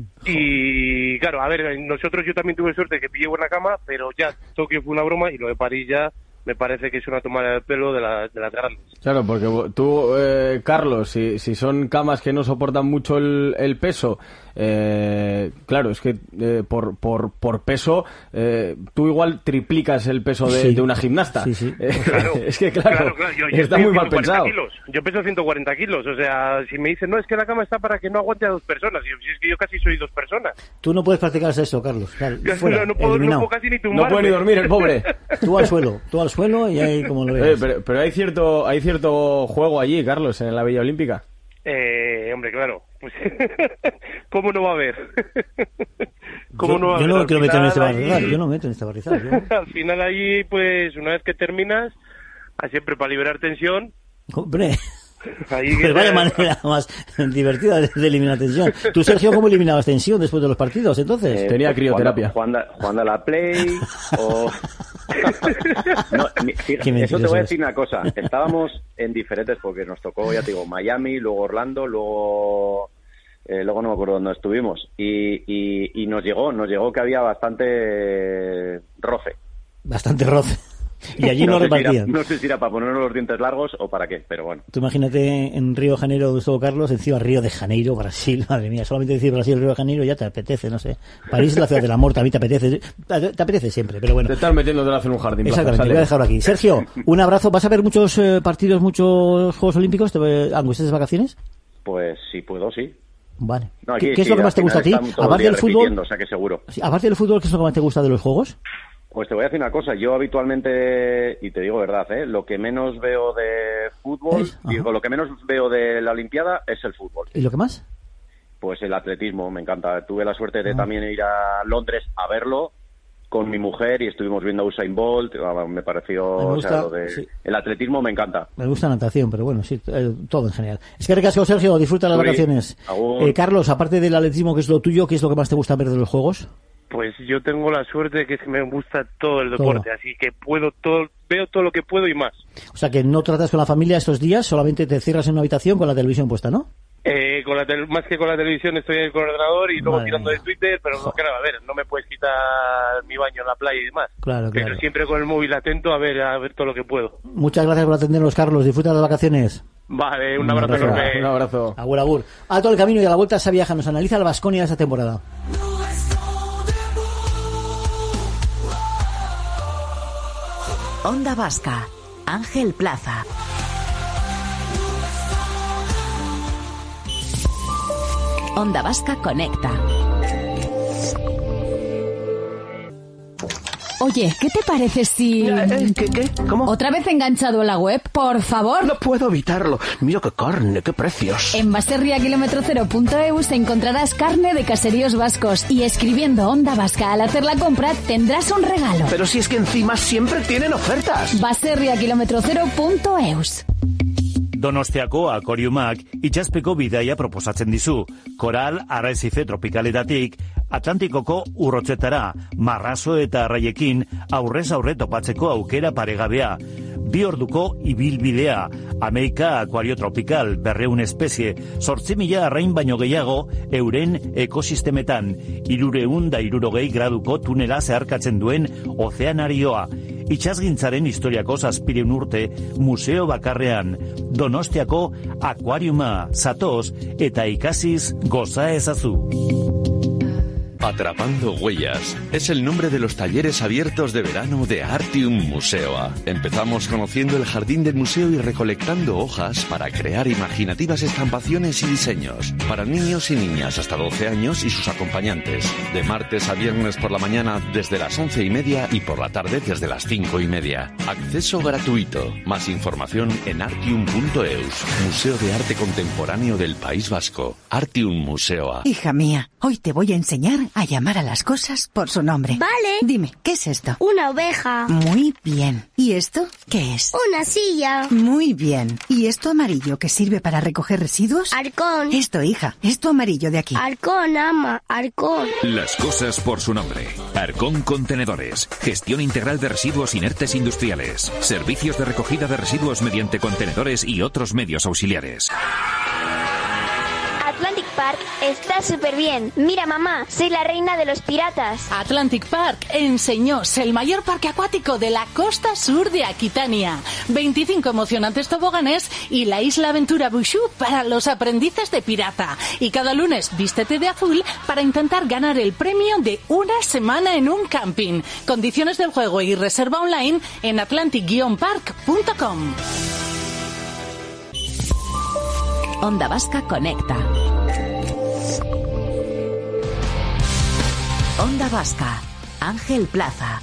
Y claro, a ver, yo también tuve suerte que pillé buena cama, pero ya Tokio fue una broma y lo de París ya me parece que es una tomada de pelo de las grandes. Claro, porque tú, Carlos, si son camas que no soportan mucho el peso, claro, es que por peso tú igual triplicas el peso de una gimnasta. Sí. Claro, es que claro yo está muy mal pensado. Kilos. Yo peso 140 kilos, o sea, si me dicen, no, es que la cama está para que no aguante a dos personas, y es que yo casi soy dos personas. Tú no puedes practicar eso, Carlos. Fuera, no puedo casi ni tumbarme. No puede ni dormir el pobre. Tú al suelo y ahí como lo ves. Pero hay cierto juego allí, Carlos, en la Villa Olímpica. Hombre, claro. Pues, ¿cómo no va a haber? Yo no me quiero meter en este barrizal. Yo no me meto en este barrizal. Al final allí, pues, una vez que terminas, siempre para liberar tensión. Hombre. Pero vaya manera más divertida de eliminar tensión. ¿Tú, Sergio, cómo eliminabas tensión después de los partidos, entonces? Tenía crioterapia. Jugando a la Play o... eso te voy a decir una cosa. Estábamos en diferentes, porque nos tocó, ya te digo, Miami, luego Orlando, luego no me acuerdo dónde estuvimos. Y nos llegó que había bastante roce. Bastante roce. Y allí no repartían. No sé si era para ponernos los dientes largos o para qué, pero bueno. Tú imagínate en Río de Janeiro, donde estuvo Carlos, encima Río de Janeiro, Brasil, madre mía, solamente decir Brasil, Río de Janeiro ya te apetece, no sé. París es la ciudad del amor, también te apetece siempre, pero bueno. Te estás metiendo de en un jardín. Exactamente, voy a dejarlo aquí. Sergio, un abrazo, ¿vas a ver muchos partidos, muchos Juegos Olímpicos, aunque estés de vacaciones? Pues si puedo, sí. Vale. No, ¿Qué es lo que más te gusta a ti? Aparte del fútbol, o sea que seguro. Sí, aparte del fútbol, ¿qué es lo que más te gusta de los juegos? Pues te voy a decir una cosa. Yo habitualmente, y te digo verdad, lo que menos veo de fútbol, lo que menos veo de la Olimpiada es el fútbol. ¿Y lo que más? Pues el atletismo, me encanta. Tuve la suerte de también ir a Londres a verlo con mi mujer y estuvimos viendo a Usain Bolt. Me pareció, me gusta, el atletismo me encanta. Me gusta natación, pero bueno, sí, todo en general. Es que recasco, Sergio, disfruta las vacaciones. Carlos, aparte del atletismo, que es lo tuyo, ¿qué es lo que más te gusta ver de los juegos? Pues yo tengo la suerte de que me gusta todo el deporte, así que veo todo lo que puedo y más. O sea, que no tratas con la familia estos días, solamente te cierras en una habitación con la televisión puesta, ¿no? Más que con la televisión estoy con el ordenador y luego tirando de Twitter, pero no, claro, a ver, no me puedes quitar mi baño en la playa y demás. Claro. Pero siempre con el móvil atento a ver todo lo que puedo. Muchas gracias por atendernos, Carlos. Disfruta las vacaciones. Vale, un abrazo enorme. Un abrazo. Agur, agur. A todo el camino y a la vuelta esa viaja nos analiza el Baskonia de esta temporada. Onda Vasca, Ángel Plaza. Onda Vasca Conecta. Oye, ¿qué te parece si... ¿Qué? ¿Cómo? ¿Otra vez enganchado a la web? Por favor. No puedo evitarlo. Mira qué carne, qué precios. En baserriakm0.eu encontrarás carne de caseríos vascos y escribiendo Onda Vasca al hacer la compra tendrás un regalo. Pero si es que encima siempre tienen ofertas. baserriakm0.eu. Donostiako akoriumak itxaspeko bidaia proposatzen dizu. Koral, arraizize tropikaletatik, Atlantikoko urrotzetara, marrazo eta arraiekin aurrez aurre topatzeko aukera paregabea. 2 orduko ibilbidea, Amerika akuario tropikal, 200 espezie, 8.000 arrain baino gehiago euren ekosistemetan, 360 graduko tunela zeharkatzen duen ozeanarioa. Itxasgintzaren historiako 700 urte museo bakarrean, Donostiako akuariuma, zatoz eta ikasiz goza ezazu. Atrapando Huellas es el nombre de los talleres abiertos de verano de Artium Museoa. Empezamos conociendo el jardín del museo y recolectando hojas para crear imaginativas estampaciones y diseños para niños y niñas hasta 12 años y sus acompañantes. De martes a viernes por la mañana desde las 11:30 y por la tarde desde las 5:30. Acceso gratuito. Más información en artium.eus. Museo de Arte Contemporáneo del País Vasco. Artium Museoa. Hija mía, hoy te voy a enseñar a llamar a las cosas por su nombre. Vale. Dime, ¿qué es esto? Una oveja. Muy bien. ¿Y esto qué es? Una silla. Muy bien. ¿Y esto amarillo que sirve para recoger residuos? Arcón. Esto, hija. Esto amarillo de aquí. Arcón, ama. Arcón. Las cosas por su nombre. Arcón Contenedores. Gestión integral de residuos inertes industriales. Servicios de recogida de residuos mediante contenedores y otros medios auxiliares. Atlantic Park está súper bien. Mira, mamá, soy la reina de los piratas. Atlantic Park en Señós, el mayor parque acuático de la costa sur de Aquitania. 25 emocionantes toboganes y la isla aventura Bushu para los aprendices de pirata. Y cada lunes vístete de azul para intentar ganar el premio de una semana en un camping. Condiciones del juego y reserva online en atlantic-park.com. Onda Vasca Conecta. Onda Vasca, Ángel Plaza.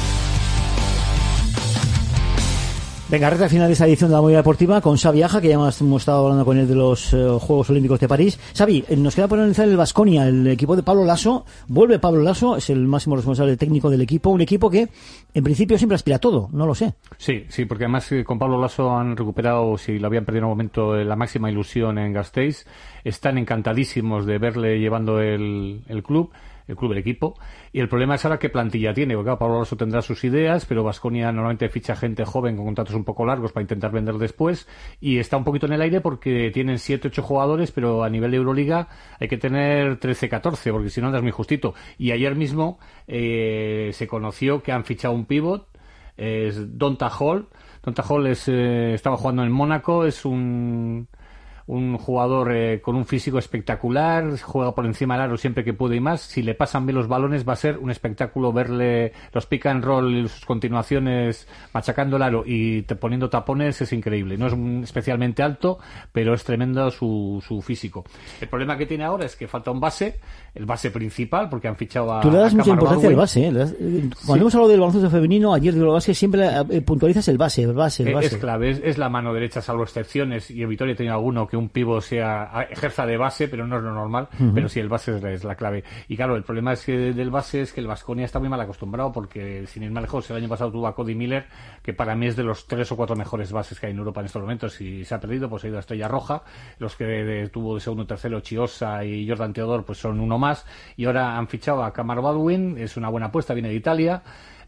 Venga, recta final de esta edición de la Movida Deportiva con Xavi Aja, que ya hemos estado hablando con él de los Juegos Olímpicos de París. Xavi, nos queda por analizar el Baskonia, el equipo de Pablo Laso. Vuelve Pablo Laso, es el máximo responsable técnico del equipo, un equipo que en principio siempre aspira a todo, no lo sé. Sí, porque además con Pablo Laso han recuperado, si lo habían perdido en un momento, la máxima ilusión en Gasteiz. Están encantadísimos de verle llevando el club, el equipo, y el problema es ahora qué plantilla tiene, porque claro, Pablo Laso tendrá sus ideas, pero Baskonia normalmente ficha gente joven con contratos un poco largos para intentar vender después, y está un poquito en el aire porque tienen 7-8 jugadores, pero a nivel de Euroliga hay que tener 13-14, porque si no andas muy justito. Y ayer mismo se conoció que han fichado un pívot, es Donta Hall. Donta Hall estaba jugando en Mónaco, es un un jugador con un físico espectacular, juega por encima del aro siempre que puede y más. Si le pasan bien los balones va a ser un espectáculo verle los pick and roll y sus continuaciones machacando el aro y poniendo tapones, es increíble. No es especialmente alto, pero es tremendo su físico. El problema que tiene ahora es que falta un base, el base principal, porque han fichado a... Tú le das mucha Kamaru importancia al Baldwin. base, Cuando hemos hablado del baloncesto femenino, ayer de lo base, siempre puntualizas el base. Es clave, es la mano derecha, salvo excepciones, y en Vitoria he tenido alguno que un pivo ejerza de base, pero no es lo normal, pero sí, el base es la clave. Y claro, el problema del base es que el Baskonia está muy mal acostumbrado, porque sin ir más lejos, el año pasado tuvo a Cody Miller, que para mí es de los 3 o 4 mejores bases que hay en Europa en estos momentos, y se ha perdido, pues ha ido a Estrella Roja. Los que tuvo de segundo y tercero Chiosa y Jordan Teodor, pues son uno más, y ahora han fichado a Kamaru Baldwin, es una buena apuesta, viene de Italia.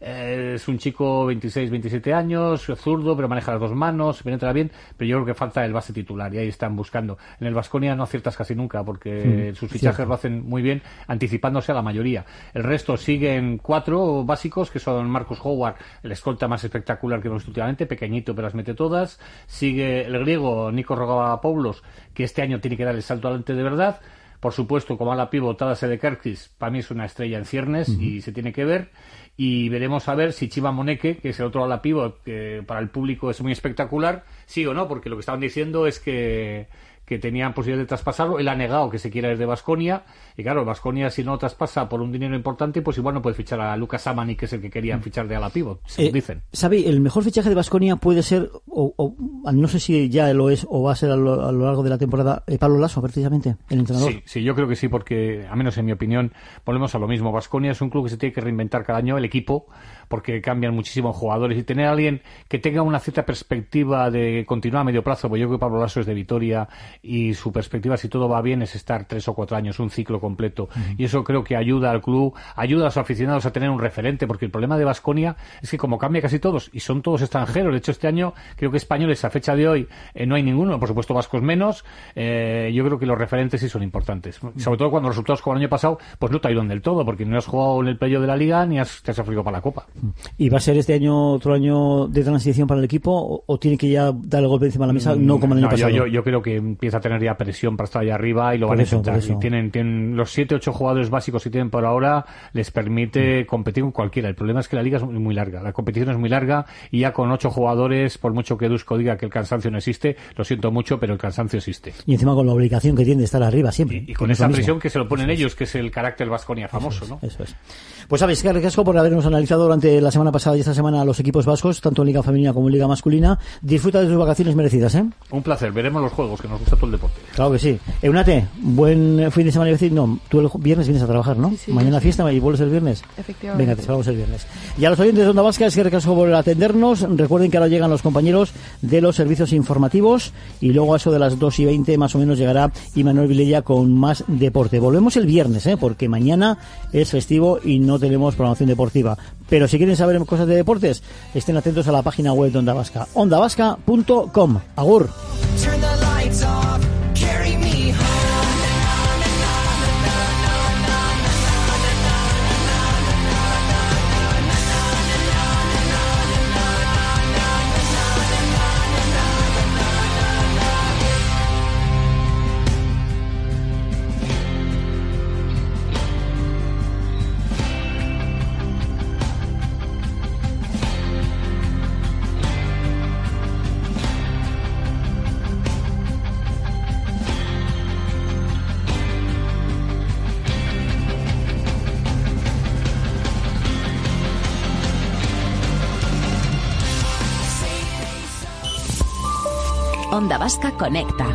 Es un chico 26, 27 años, zurdo, pero maneja las dos manos, penetra bien, pero yo creo que falta el base titular y ahí están buscando. En el Baskonia no aciertas casi nunca porque sus fichajes lo hacen muy bien, anticipándose a la mayoría. El resto siguen 4 básicos, que son Marcus Howard, el escolta más espectacular que hemos visto últimamente, pequeñito pero las mete todas. Sigue el griego Nikos Rogopoulos, que este año tiene que dar el salto adelante de verdad. Por supuesto, como a la pivotada Sedekerkis, para mí es una estrella en ciernes y se tiene que ver. Y veremos a ver si Chiva Moneke, que es el otro ala pivot, que para el público es muy espectacular, sí o no, porque lo que estaban diciendo es que tenían posibilidad de traspasarlo. Él ha negado que se quiera ir de Baskonia, y claro, Baskonia si no traspasa por un dinero importante, pues igual no puede fichar a Lucas Amani, que es el que querían fichar de ala pivot, según dicen. Xavi, el mejor fichaje de Baskonia puede ser, o no sé si ya lo es o va a ser a lo largo de la temporada, Pablo Laso, precisamente, el entrenador. Sí, yo creo que sí, porque, al menos en mi opinión, volvemos a lo mismo. Baskonia es un club que se tiene que reinventar cada año, el equipo, porque cambian muchísimo jugadores, y tener a alguien que tenga una cierta perspectiva de continuar a medio plazo, pues yo creo que Pablo Laso es de Vitoria, y su perspectiva, si todo va bien, es estar 3 o 4 años, un ciclo completo. Y eso creo que ayuda al club, ayuda a los aficionados a tener un referente, porque el problema de Baskonia es que como cambia casi todos, y son todos extranjeros, de hecho este año creo que españoles a fecha de hoy no hay ninguno, por supuesto vascos menos, yo creo que los referentes sí son importantes, sobre todo cuando los resultados como el año pasado, pues no te ayudan del todo, porque no has jugado en el playoff de la Liga ni te has afiliado para la Copa. ¿Y va a ser este año otro año de transición para el equipo, o tiene que ya dar el golpe encima de la mesa, no como el año pasado? Yo creo que empieza a tener ya presión para estar allá arriba y lo van a intentar. Y tienen los 7-8 jugadores básicos que tienen por ahora, les permite competir con cualquiera. El problema es que la liga es muy larga, la competición es muy larga, y ya con 8 jugadores, por mucho que Dusko diga que el cansancio no existe, lo siento mucho, pero el cansancio existe. Y encima con la obligación que tiene de estar arriba siempre. Y con esa presión que se lo ponen ellos, que es el carácter Baskonia famoso, ¿no? Eso es. Pues sabéis, que recasco por habernos analizado durante la semana pasada y esta semana a los equipos vascos, tanto en Liga Femenina como en Liga Masculina. Disfruta de tus vacaciones merecidas, ¿eh? Un placer, veremos los juegos, que nos gusta todo el deporte. Claro que sí. Eunate, buen fin de semana. No, tú el viernes vienes a trabajar, ¿no? Sí, mañana fiesta y vuelves el viernes. Efectivamente. Venga, te esperamos el viernes. Y a los oyentes de Onda Vasca, es que recasco por atendernos. Recuerden que ahora llegan los compañeros de los servicios informativos, y luego a eso de las 2:20 más o menos llegará Imanol Vilella con más deporte. Volvemos el viernes, porque mañana es festivo y no tenemos programación deportiva. Pero si quieren saber cosas de deportes, estén atentos a la página web de Onda Vasca, ondavasca.com. Agur. Onda Vasca Conecta.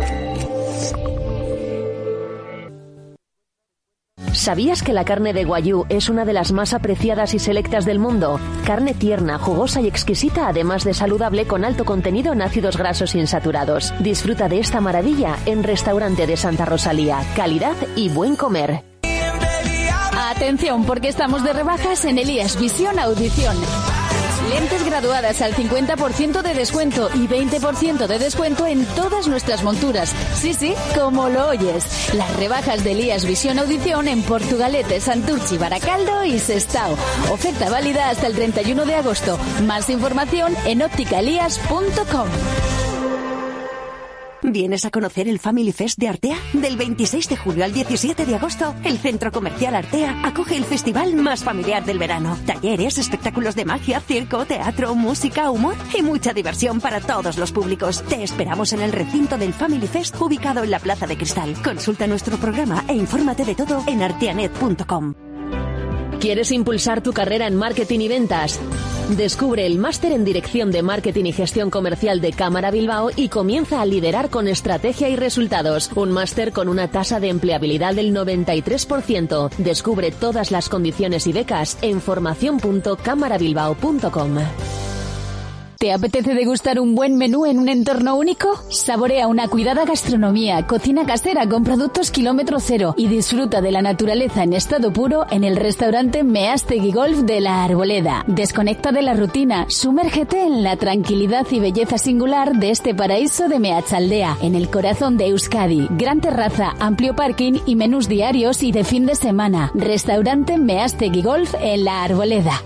¿Sabías que la carne de Wagyu es una de las más apreciadas y selectas del mundo? Carne tierna, jugosa y exquisita, además de saludable, con alto contenido en ácidos grasos insaturados. Disfruta de esta maravilla en Restaurante de Santa Rosalía. Calidad y buen comer. Atención, porque estamos de rebajas en Elías Visión Audición. Lentes graduadas al 50% de descuento y 20% de descuento en todas nuestras monturas. Sí, como lo oyes. Las rebajas de Elías Visión Audición en Portugalete, Santurchi, Baracaldo y Sestao. Oferta válida hasta el 31 de agosto. Más información en ópticaelías.com. ¿Vienes a conocer el Family Fest de Artea? Del 26 de julio al 17 de agosto, el Centro Comercial Artea acoge el festival más familiar del verano. Talleres, espectáculos de magia, circo, teatro, música, humor y mucha diversión para todos los públicos. Te esperamos en el recinto del Family Fest, ubicado en la Plaza de Cristal. Consulta nuestro programa e infórmate de todo en arteanet.com. ¿Quieres impulsar tu carrera en marketing y ventas? Descubre el máster en Dirección de Marketing y Gestión Comercial de Cámara Bilbao y comienza a liderar con estrategia y resultados. Un máster con una tasa de empleabilidad del 93%. Descubre todas las condiciones y becas en formacion.camarabilbao.com. ¿Te apetece degustar un buen menú en un entorno único? Saborea una cuidada gastronomía, cocina casera con productos kilómetro cero y disfruta de la naturaleza en estado puro en el restaurante Meástegui Golf de La Arboleda. Desconecta de la rutina, sumérgete en la tranquilidad y belleza singular de este paraíso de Meatzaldea, en el corazón de Euskadi. Gran terraza, amplio parking y menús diarios y de fin de semana. Restaurante Meástegui Golf en La Arboleda.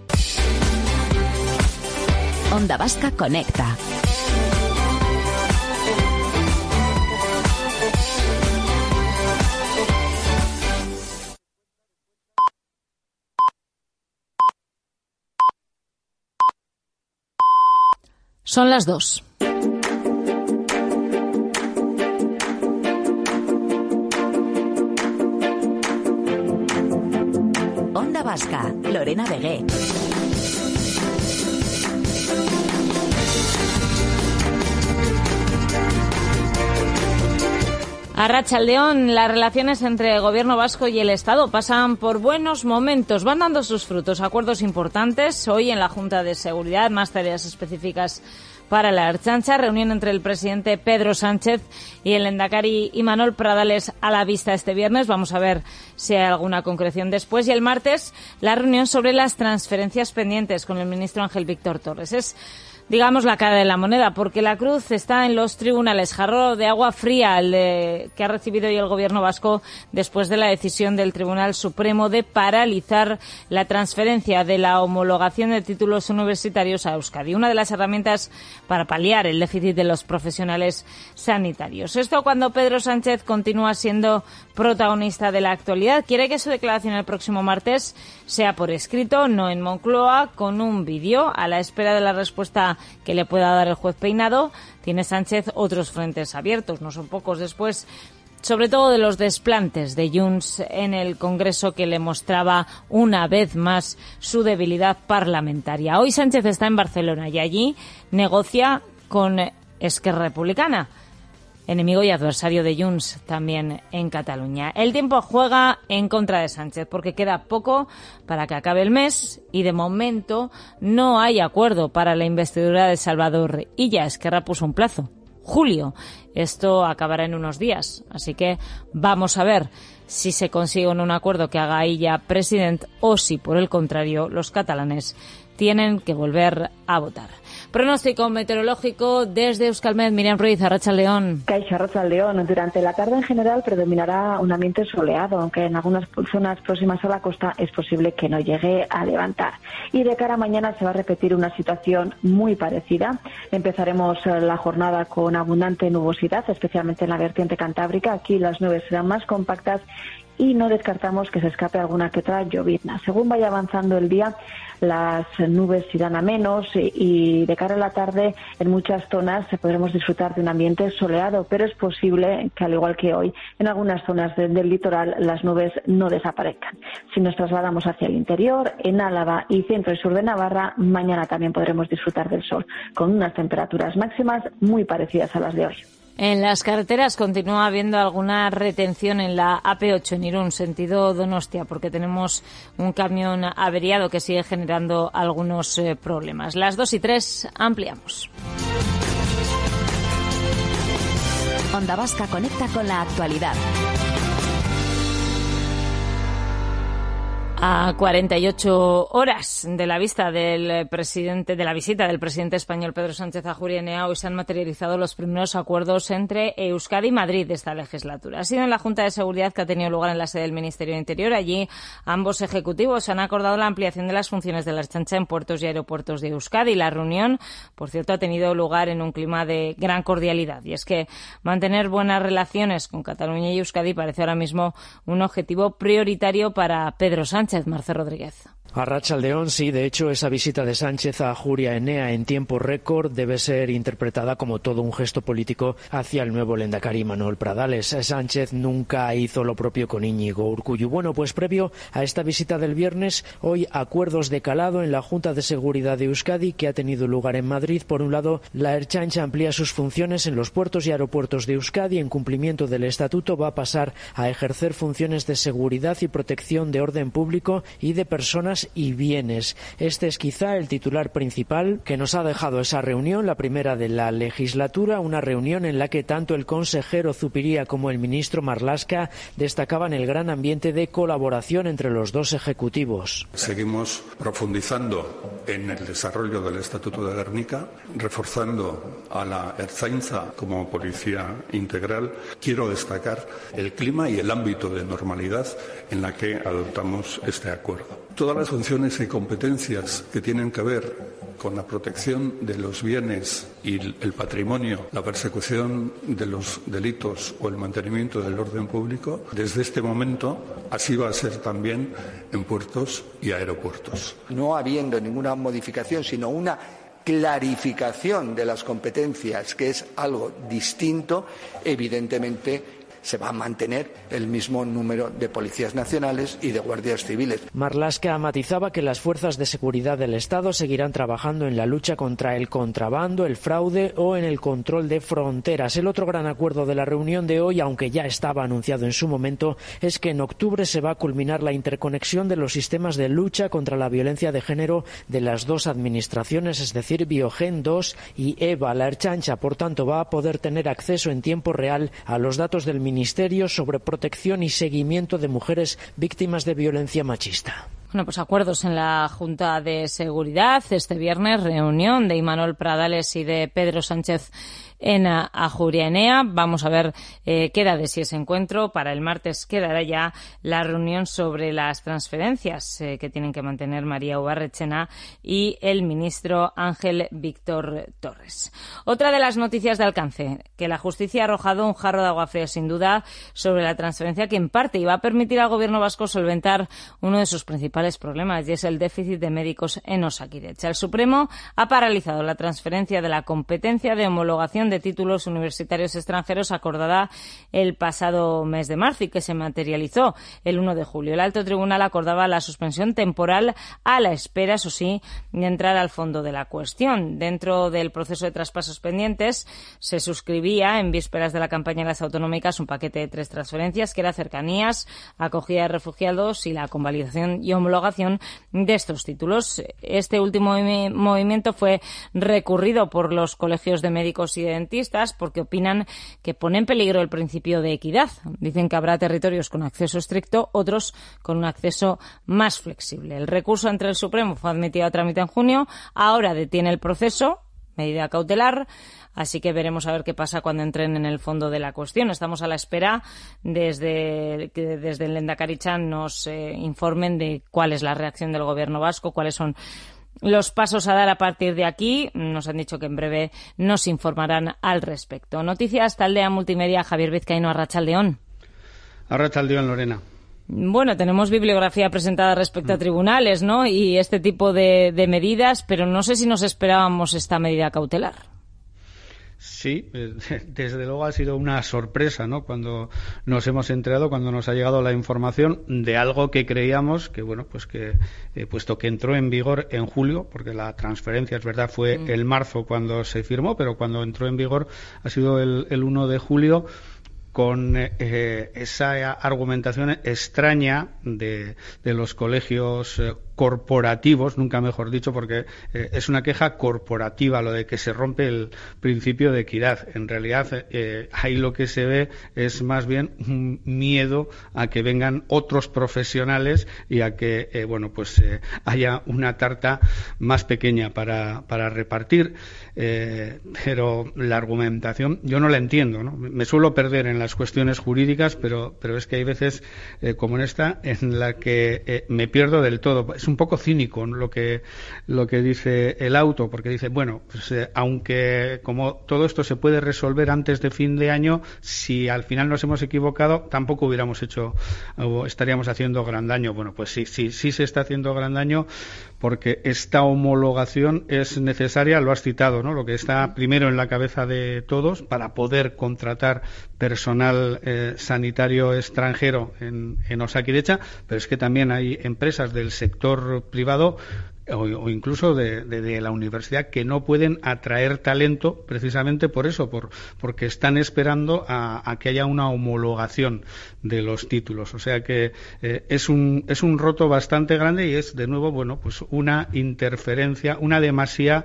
Onda Vasca Conecta. Son las 2. Onda Vasca, Lorena Begué. Arratsaldeón, las relaciones entre el gobierno vasco y el Estado pasan por buenos momentos, van dando sus frutos, acuerdos importantes. Hoy en la Junta de Seguridad, más tareas específicas para la Ertzaintza, reunión entre el presidente Pedro Sánchez y el lehendakari Imanol Pradales a la vista este viernes. Vamos a ver si hay alguna concreción después. Y el martes, la reunión sobre las transferencias pendientes con el ministro Ángel Víctor Torres. Es, digamos, la cara de la moneda, porque la cruz está en los tribunales. Jarro de agua fría que ha recibido hoy el gobierno vasco después de la decisión del Tribunal Supremo de paralizar la transferencia de la homologación de títulos universitarios a Euskadi, una de las herramientas para paliar el déficit de los profesionales sanitarios. Esto cuando Pedro Sánchez continúa siendo protagonista de la actualidad. Quiere que su declaración el próximo martes sea por escrito, no en Moncloa, con un vídeo. A la espera de la respuesta que le pueda dar el juez Peinado, tiene Sánchez otros frentes abiertos, no son pocos, después sobre todo de los desplantes de Junts en el Congreso, que le mostraba una vez más su debilidad parlamentaria. Hoy Sánchez está en Barcelona y allí negocia con Esquerra Republicana, enemigo y adversario de Junts también en Cataluña. El tiempo juega en contra de Sánchez porque queda poco para que acabe el mes y de momento no hay acuerdo para la investidura de Salvador Illa. Esquerra puso un plazo, julio. Esto acabará en unos días, así que vamos a ver si se consigue un acuerdo que haga a Illa presidente o si, por el contrario, los catalanes tienen que volver a votar. Pronóstico meteorológico desde Euskalmet. Miriam Ruiz, Arratsaldeón. Kaixo, Arratsaldeón. Durante la tarde en general predominará un ambiente soleado, aunque en algunas zonas próximas a la costa es posible que no llegue a levantar. Y de cara a mañana se va a repetir una situación muy parecida. Empezaremos la jornada con abundante nubosidad, especialmente en la vertiente cantábrica. Aquí las nubes serán más compactas y no descartamos que se escape alguna que otra llovizna. Según vaya avanzando el día, las nubes irán a menos y de cara a la tarde en muchas zonas podremos disfrutar de un ambiente soleado, pero es posible que, al igual que hoy, en algunas zonas del litoral las nubes no desaparezcan. Si nos trasladamos hacia el interior, en Álava y centro y sur de Navarra, mañana también podremos disfrutar del sol, con unas temperaturas máximas muy parecidas a las de hoy. En las carreteras continúa habiendo alguna retención en la AP8 en Irún, sentido Donostia, porque tenemos un camión averiado que sigue generando algunos problemas. Las 2 y 3 ampliamos. Onda Vasca conecta con la actualidad. A 48 horas de la visita del presidente español Pedro Sánchez a Ajuria Enea, hoy se han materializado los primeros acuerdos entre Euskadi y Madrid de esta legislatura. Ha sido en la Junta de Seguridad que ha tenido lugar en la sede del Ministerio de Interior. Allí ambos ejecutivos han acordado la ampliación de las funciones de la Ertzaintza en puertos y aeropuertos de Euskadi. La reunión, por cierto, ha tenido lugar en un clima de gran cordialidad. Y es que mantener buenas relaciones con Cataluña y Euskadi parece ahora mismo un objetivo prioritario para Pedro Sánchez. Marce Rodríguez. Arratsaldeon, sí, de hecho esa visita de Sánchez a Ajuria Enea en tiempo récord debe ser interpretada como todo un gesto político hacia el nuevo lehendakari Manuel Pradales. Sánchez nunca hizo lo propio con Íñigo Urkullu. Bueno, pues previo a esta visita del viernes, hoy acuerdos de calado en la Junta de Seguridad de Euskadi que ha tenido lugar en Madrid. Por un lado, la Ertzaintza amplía sus funciones en los puertos y aeropuertos de Euskadi. En cumplimiento del estatuto va a pasar a ejercer funciones de seguridad y protección de orden público y de personas y bienes. Este es quizá el titular principal que nos ha dejado esa reunión, la primera de la legislatura, una reunión en la que tanto el consejero Zupiria como el ministro Marlaska destacaban el gran ambiente de colaboración entre los dos ejecutivos. Seguimos profundizando en el desarrollo del Estatuto de Gernika, reforzando a la Ertzaintza como policía integral. Quiero destacar el clima y el ámbito de normalidad en la que adoptamos este acuerdo. Todas las funciones y competencias que tienen que ver con la protección de los bienes y el patrimonio, la persecución de los delitos o el mantenimiento del orden público, desde este momento así va a ser también en puertos y aeropuertos. No habiendo ninguna modificación, sino una clarificación de las competencias, que es algo distinto, evidentemente se va a mantener el mismo número de policías nacionales y de guardias civiles. Marlaska matizaba que las fuerzas de seguridad del Estado seguirán trabajando en la lucha contra el contrabando, el fraude o en el control de fronteras. El otro gran acuerdo de la reunión de hoy, aunque ya estaba anunciado en su momento, es que en octubre se va a culminar la interconexión de los sistemas de lucha contra la violencia de género de las dos administraciones, es decir, Biogen 2 y EVA. La Ertzaintza, por tanto, va a poder tener acceso en tiempo real a los datos del Ministerio sobre protección y seguimiento de mujeres víctimas de violencia machista. Bueno, pues acuerdos en la Junta de Seguridad. Este viernes, reunión de Imanol Pradales y de Pedro Sánchez en Ajuria Enea. Vamos a ver qué da de sí ese encuentro. Para el martes quedará ya la reunión sobre las transferencias que tienen que mantener María Ubarretxena y el ministro Ángel Víctor Torres. Otra de las noticias de alcance, que la justicia ha arrojado un jarro de agua fría sin duda sobre la transferencia que en parte iba a permitir al gobierno vasco solventar uno de sus principales problemas, y es el déficit de médicos en Osakidetza. El Supremo ha paralizado la transferencia de la competencia de homologación de títulos universitarios extranjeros acordada el pasado mes de marzo y que se materializó el 1 de julio. El alto tribunal acordaba la suspensión temporal a la espera, eso sí, de entrar al fondo de la cuestión. Dentro del proceso de traspasos pendientes se suscribía en vísperas de la campaña de las autonómicas un paquete de 3 transferencias que era cercanías, acogida de refugiados y la convalidación y homologación de estos títulos. Este último movimiento fue recurrido por los colegios de médicos y de dentistas porque opinan que pone en peligro el principio de equidad. Dicen que habrá territorios con acceso estricto, otros con un acceso más flexible. El recurso ante el Supremo fue admitido a trámite en junio, ahora detiene el proceso, medida cautelar, así que veremos a ver qué pasa cuando entren en el fondo de la cuestión. Estamos a la espera desde el Lehendakaritzan nos informen de cuál es la reacción del gobierno vasco, cuáles son los pasos a dar a partir de aquí. Nos han dicho que en breve nos informarán al respecto. Noticias Taldea Multimedia, Javier Vizcaíno, Arratsaldeon. Arratsaldeon, Lorena. Bueno, tenemos bibliografía presentada respecto a tribunales, ¿no? Y este tipo de medidas, pero no sé si nos esperábamos esta medida cautelar. Sí, desde luego ha sido una sorpresa, ¿no? Cuando nos hemos enterado, cuando nos ha llegado la información de algo que creíamos que, bueno, pues que puesto que entró en vigor en julio, porque la transferencia, es verdad, fue el marzo cuando se firmó, pero cuando entró en vigor ha sido el 1 de julio, con esa argumentación extraña de los colegios corporativos, nunca mejor dicho, porque es una queja corporativa lo de que se rompe el principio de equidad. En realidad, ahí lo que se ve es más bien un miedo a que vengan otros profesionales y a que haya una tarta más pequeña para repartir. Pero la argumentación yo no la entiendo, ¿no? Me suelo perder en las cuestiones jurídicas, pero es que hay veces como en esta en la que me pierdo del todo. Es un poco cínico, ¿no? lo que dice el auto, porque dice, bueno, pues, aunque como todo esto se puede resolver antes de fin de año, si al final nos hemos equivocado, tampoco hubiéramos hecho o estaríamos haciendo gran daño. Bueno, pues sí se está haciendo gran daño, porque esta homologación es necesaria, lo has citado, ¿no? Lo que está primero en la cabeza de todos para poder contratar personal sanitario extranjero en Osakidecha, pero es que también hay empresas del sector privado o incluso de la universidad que no pueden atraer talento precisamente por eso, porque están esperando a que haya una homologación de los títulos. O sea que es un roto bastante grande y es de nuevo pues una interferencia, una demasía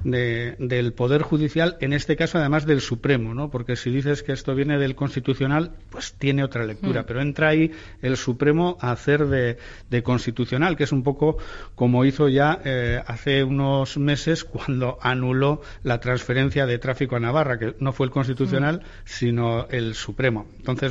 del Poder Judicial, en este caso además del Supremo, ¿no? Porque si dices que esto viene del Constitucional, pues tiene otra lectura, pero entra ahí el Supremo a hacer de Constitucional, que es un poco como hizo ya hace unos meses cuando anuló la transferencia de tráfico a Navarra, que no fue el Constitucional, sino el Supremo. Entonces,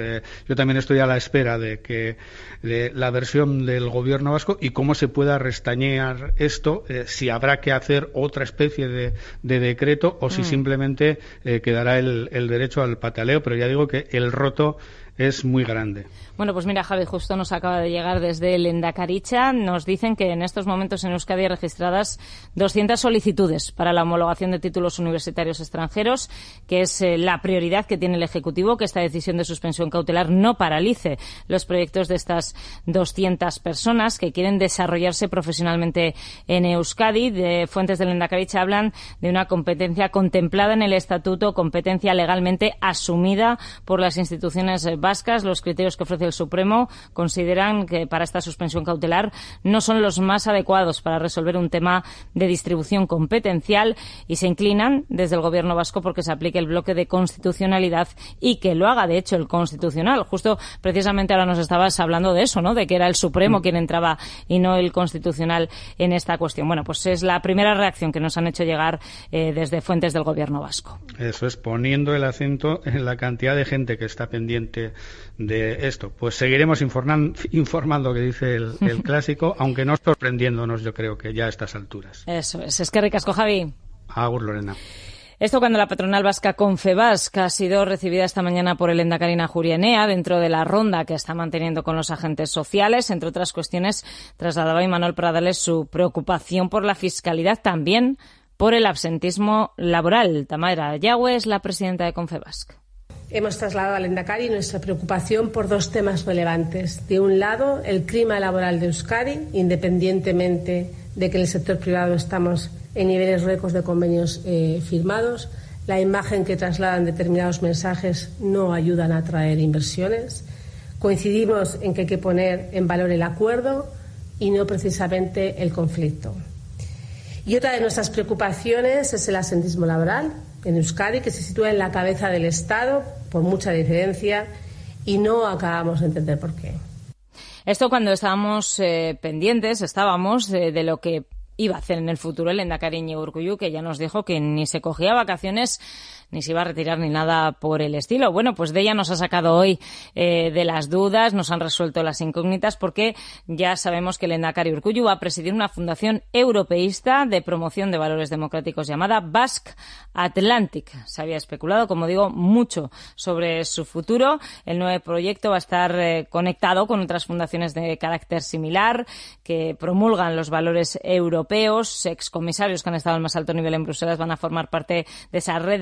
yo también estoy a la espera de la versión del Gobierno vasco y cómo se pueda restañear esto, si habrá que hacer otra especie de decreto o si simplemente quedará el derecho al pataleo, pero ya digo que el roto es muy grande. Bueno, pues mira, Javi, justo nos acaba de llegar desde el Lehendakaritza. Nos dicen que en estos momentos en Euskadi hay registradas 200 solicitudes para la homologación de títulos universitarios extranjeros, que es la prioridad que tiene el Ejecutivo, que esta decisión de suspensión cautelar no paralice los proyectos de estas 200 personas que quieren desarrollarse profesionalmente en Euskadi. De fuentes del Lehendakaritza hablan de una competencia contemplada en el Estatuto, competencia legalmente asumida por las instituciones vascas. Los criterios que ofrece el Supremo consideran que para esta suspensión cautelar no son los más adecuados para resolver un tema de distribución competencial y se inclinan desde el Gobierno vasco porque se aplique el bloque de constitucionalidad y que lo haga de hecho el Constitucional. Justo precisamente ahora nos estabas hablando de eso, ¿no? De que era el Supremo quien entraba y no el Constitucional en esta cuestión. Bueno, pues es la primera reacción que nos han hecho llegar desde fuentes del Gobierno vasco. Eso es, poniendo el acento en la cantidad de gente que está pendiente de esto. Pues seguiremos informando, que dice el clásico, aunque no sorprendiéndonos, yo creo que ya a estas alturas. Eso es que ricasco, Javi. Agur, Lorena. Esto cuando la patronal vasca Confebask ha sido recibida esta mañana por el lehendakari Ajuri Enea dentro de la ronda que está manteniendo con los agentes sociales. Entre otras cuestiones, trasladaba Imanol Pradales su preocupación por la fiscalidad, también por el absentismo laboral. Tamara Yagüe es la presidenta de Confebask. Hemos trasladado al lehendakari nuestra preocupación por dos temas relevantes. De un lado, el clima laboral de Euskadi, independientemente de que en el sector privado estamos en niveles récords de convenios firmados. La imagen que trasladan determinados mensajes no ayudan a atraer inversiones. Coincidimos en que hay que poner en valor el acuerdo y no precisamente el conflicto. Y otra de nuestras preocupaciones es el absentismo laboral en Euskadi, que se sitúa en la cabeza del Estado por mucha diferencia y no acabamos de entender por qué. Esto cuando estábamos pendientes de lo que iba a hacer en el futuro el lehendakari Iñigo Urkullu, que ya nos dijo que ni se cogía vacaciones ni se iba a retirar ni nada por el estilo. Bueno, pues de ella nos ha sacado hoy de las dudas, nos han resuelto las incógnitas, porque ya sabemos que el lehendakari Urkullu va a presidir una fundación europeísta de promoción de valores democráticos llamada Basque Atlantic. Se había especulado, como digo, mucho sobre su futuro. El nuevo proyecto va a estar conectado con otras fundaciones de carácter similar que promulgan los valores europeos. Excomisarios que han estado al más alto nivel en Bruselas van a formar parte de esa red de contacto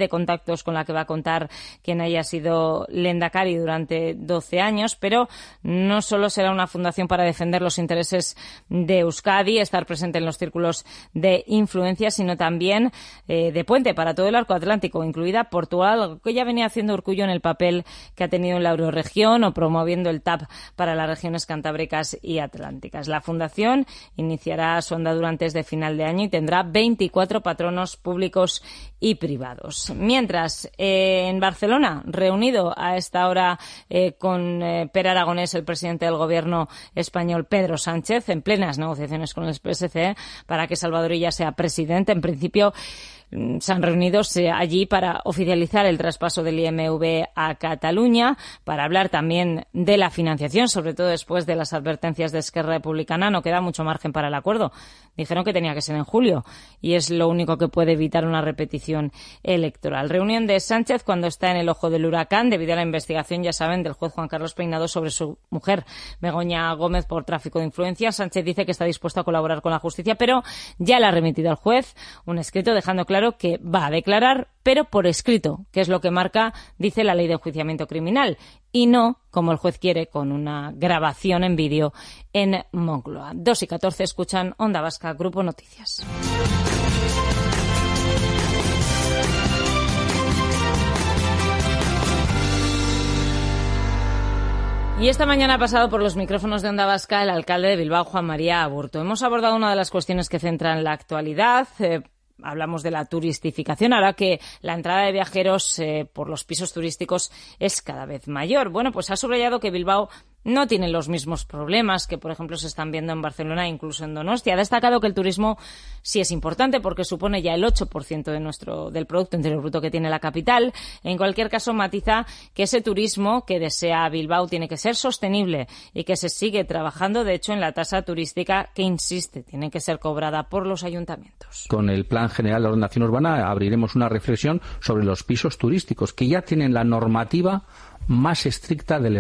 actos con la que va a contar quien haya sido lehendakari durante 12 años, pero no solo será una fundación para defender los intereses de Euskadi, estar presente en los círculos de influencia, sino también de puente para todo el arco atlántico, incluida Portugal, que ya venía haciendo orgullo en el papel que ha tenido en la Euroregión o promoviendo el TAP para las regiones cantábricas y atlánticas. La fundación iniciará su andadura antes de final de año y tendrá 24 patronos públicos y privados. Mientras, en Barcelona, reunido a esta hora con Pere Aragonés, el presidente del gobierno español, Pedro Sánchez, en plenas negociaciones con el PSC para que Salvador Illa sea presidente. En principio, se han reunido allí para oficializar el traspaso del IMV a Cataluña, para hablar también de la financiación, sobre todo después de las advertencias de Esquerra Republicana. No queda mucho margen para el acuerdo. Dijeron que tenía que ser en julio y es lo único que puede evitar una repetición electoral. Reunión de Sánchez cuando está en el ojo del huracán debido a la investigación, ya saben, del juez Juan Carlos Peinado sobre su mujer, Begoña Gómez, por tráfico de influencias. Sánchez dice que está dispuesto a colaborar con la justicia, pero ya le ha remitido al juez un escrito dejando claro que va a declarar, pero por escrito, que es lo que marca, dice, la ley de enjuiciamiento criminal, y no, como el juez quiere, con una grabación en vídeo en Moncloa. 2:14, escuchan Onda Vasca, Grupo Noticias. Y esta mañana ha pasado por los micrófonos de Onda Vasca el alcalde de Bilbao, Juan María Aburto. Hemos abordado una de las cuestiones que centran la actualidad. Hablamos de la turistificación, ahora que la entrada de viajeros por los pisos turísticos es cada vez mayor. Bueno, pues ha subrayado que Bilbao no tiene los mismos problemas que, por ejemplo, se están viendo en Barcelona e incluso en Donostia. Ha destacado que el turismo sí es importante porque supone ya el 8% del Producto Interior Bruto que tiene la capital. En cualquier caso, matiza que ese turismo que desea Bilbao tiene que ser sostenible y que se sigue trabajando, de hecho, en la tasa turística que, insiste, tiene que ser cobrada por los ayuntamientos. Con el Plan General de Ordenación Urbana abriremos una reflexión sobre los pisos turísticos que ya tienen la normativa más estricta del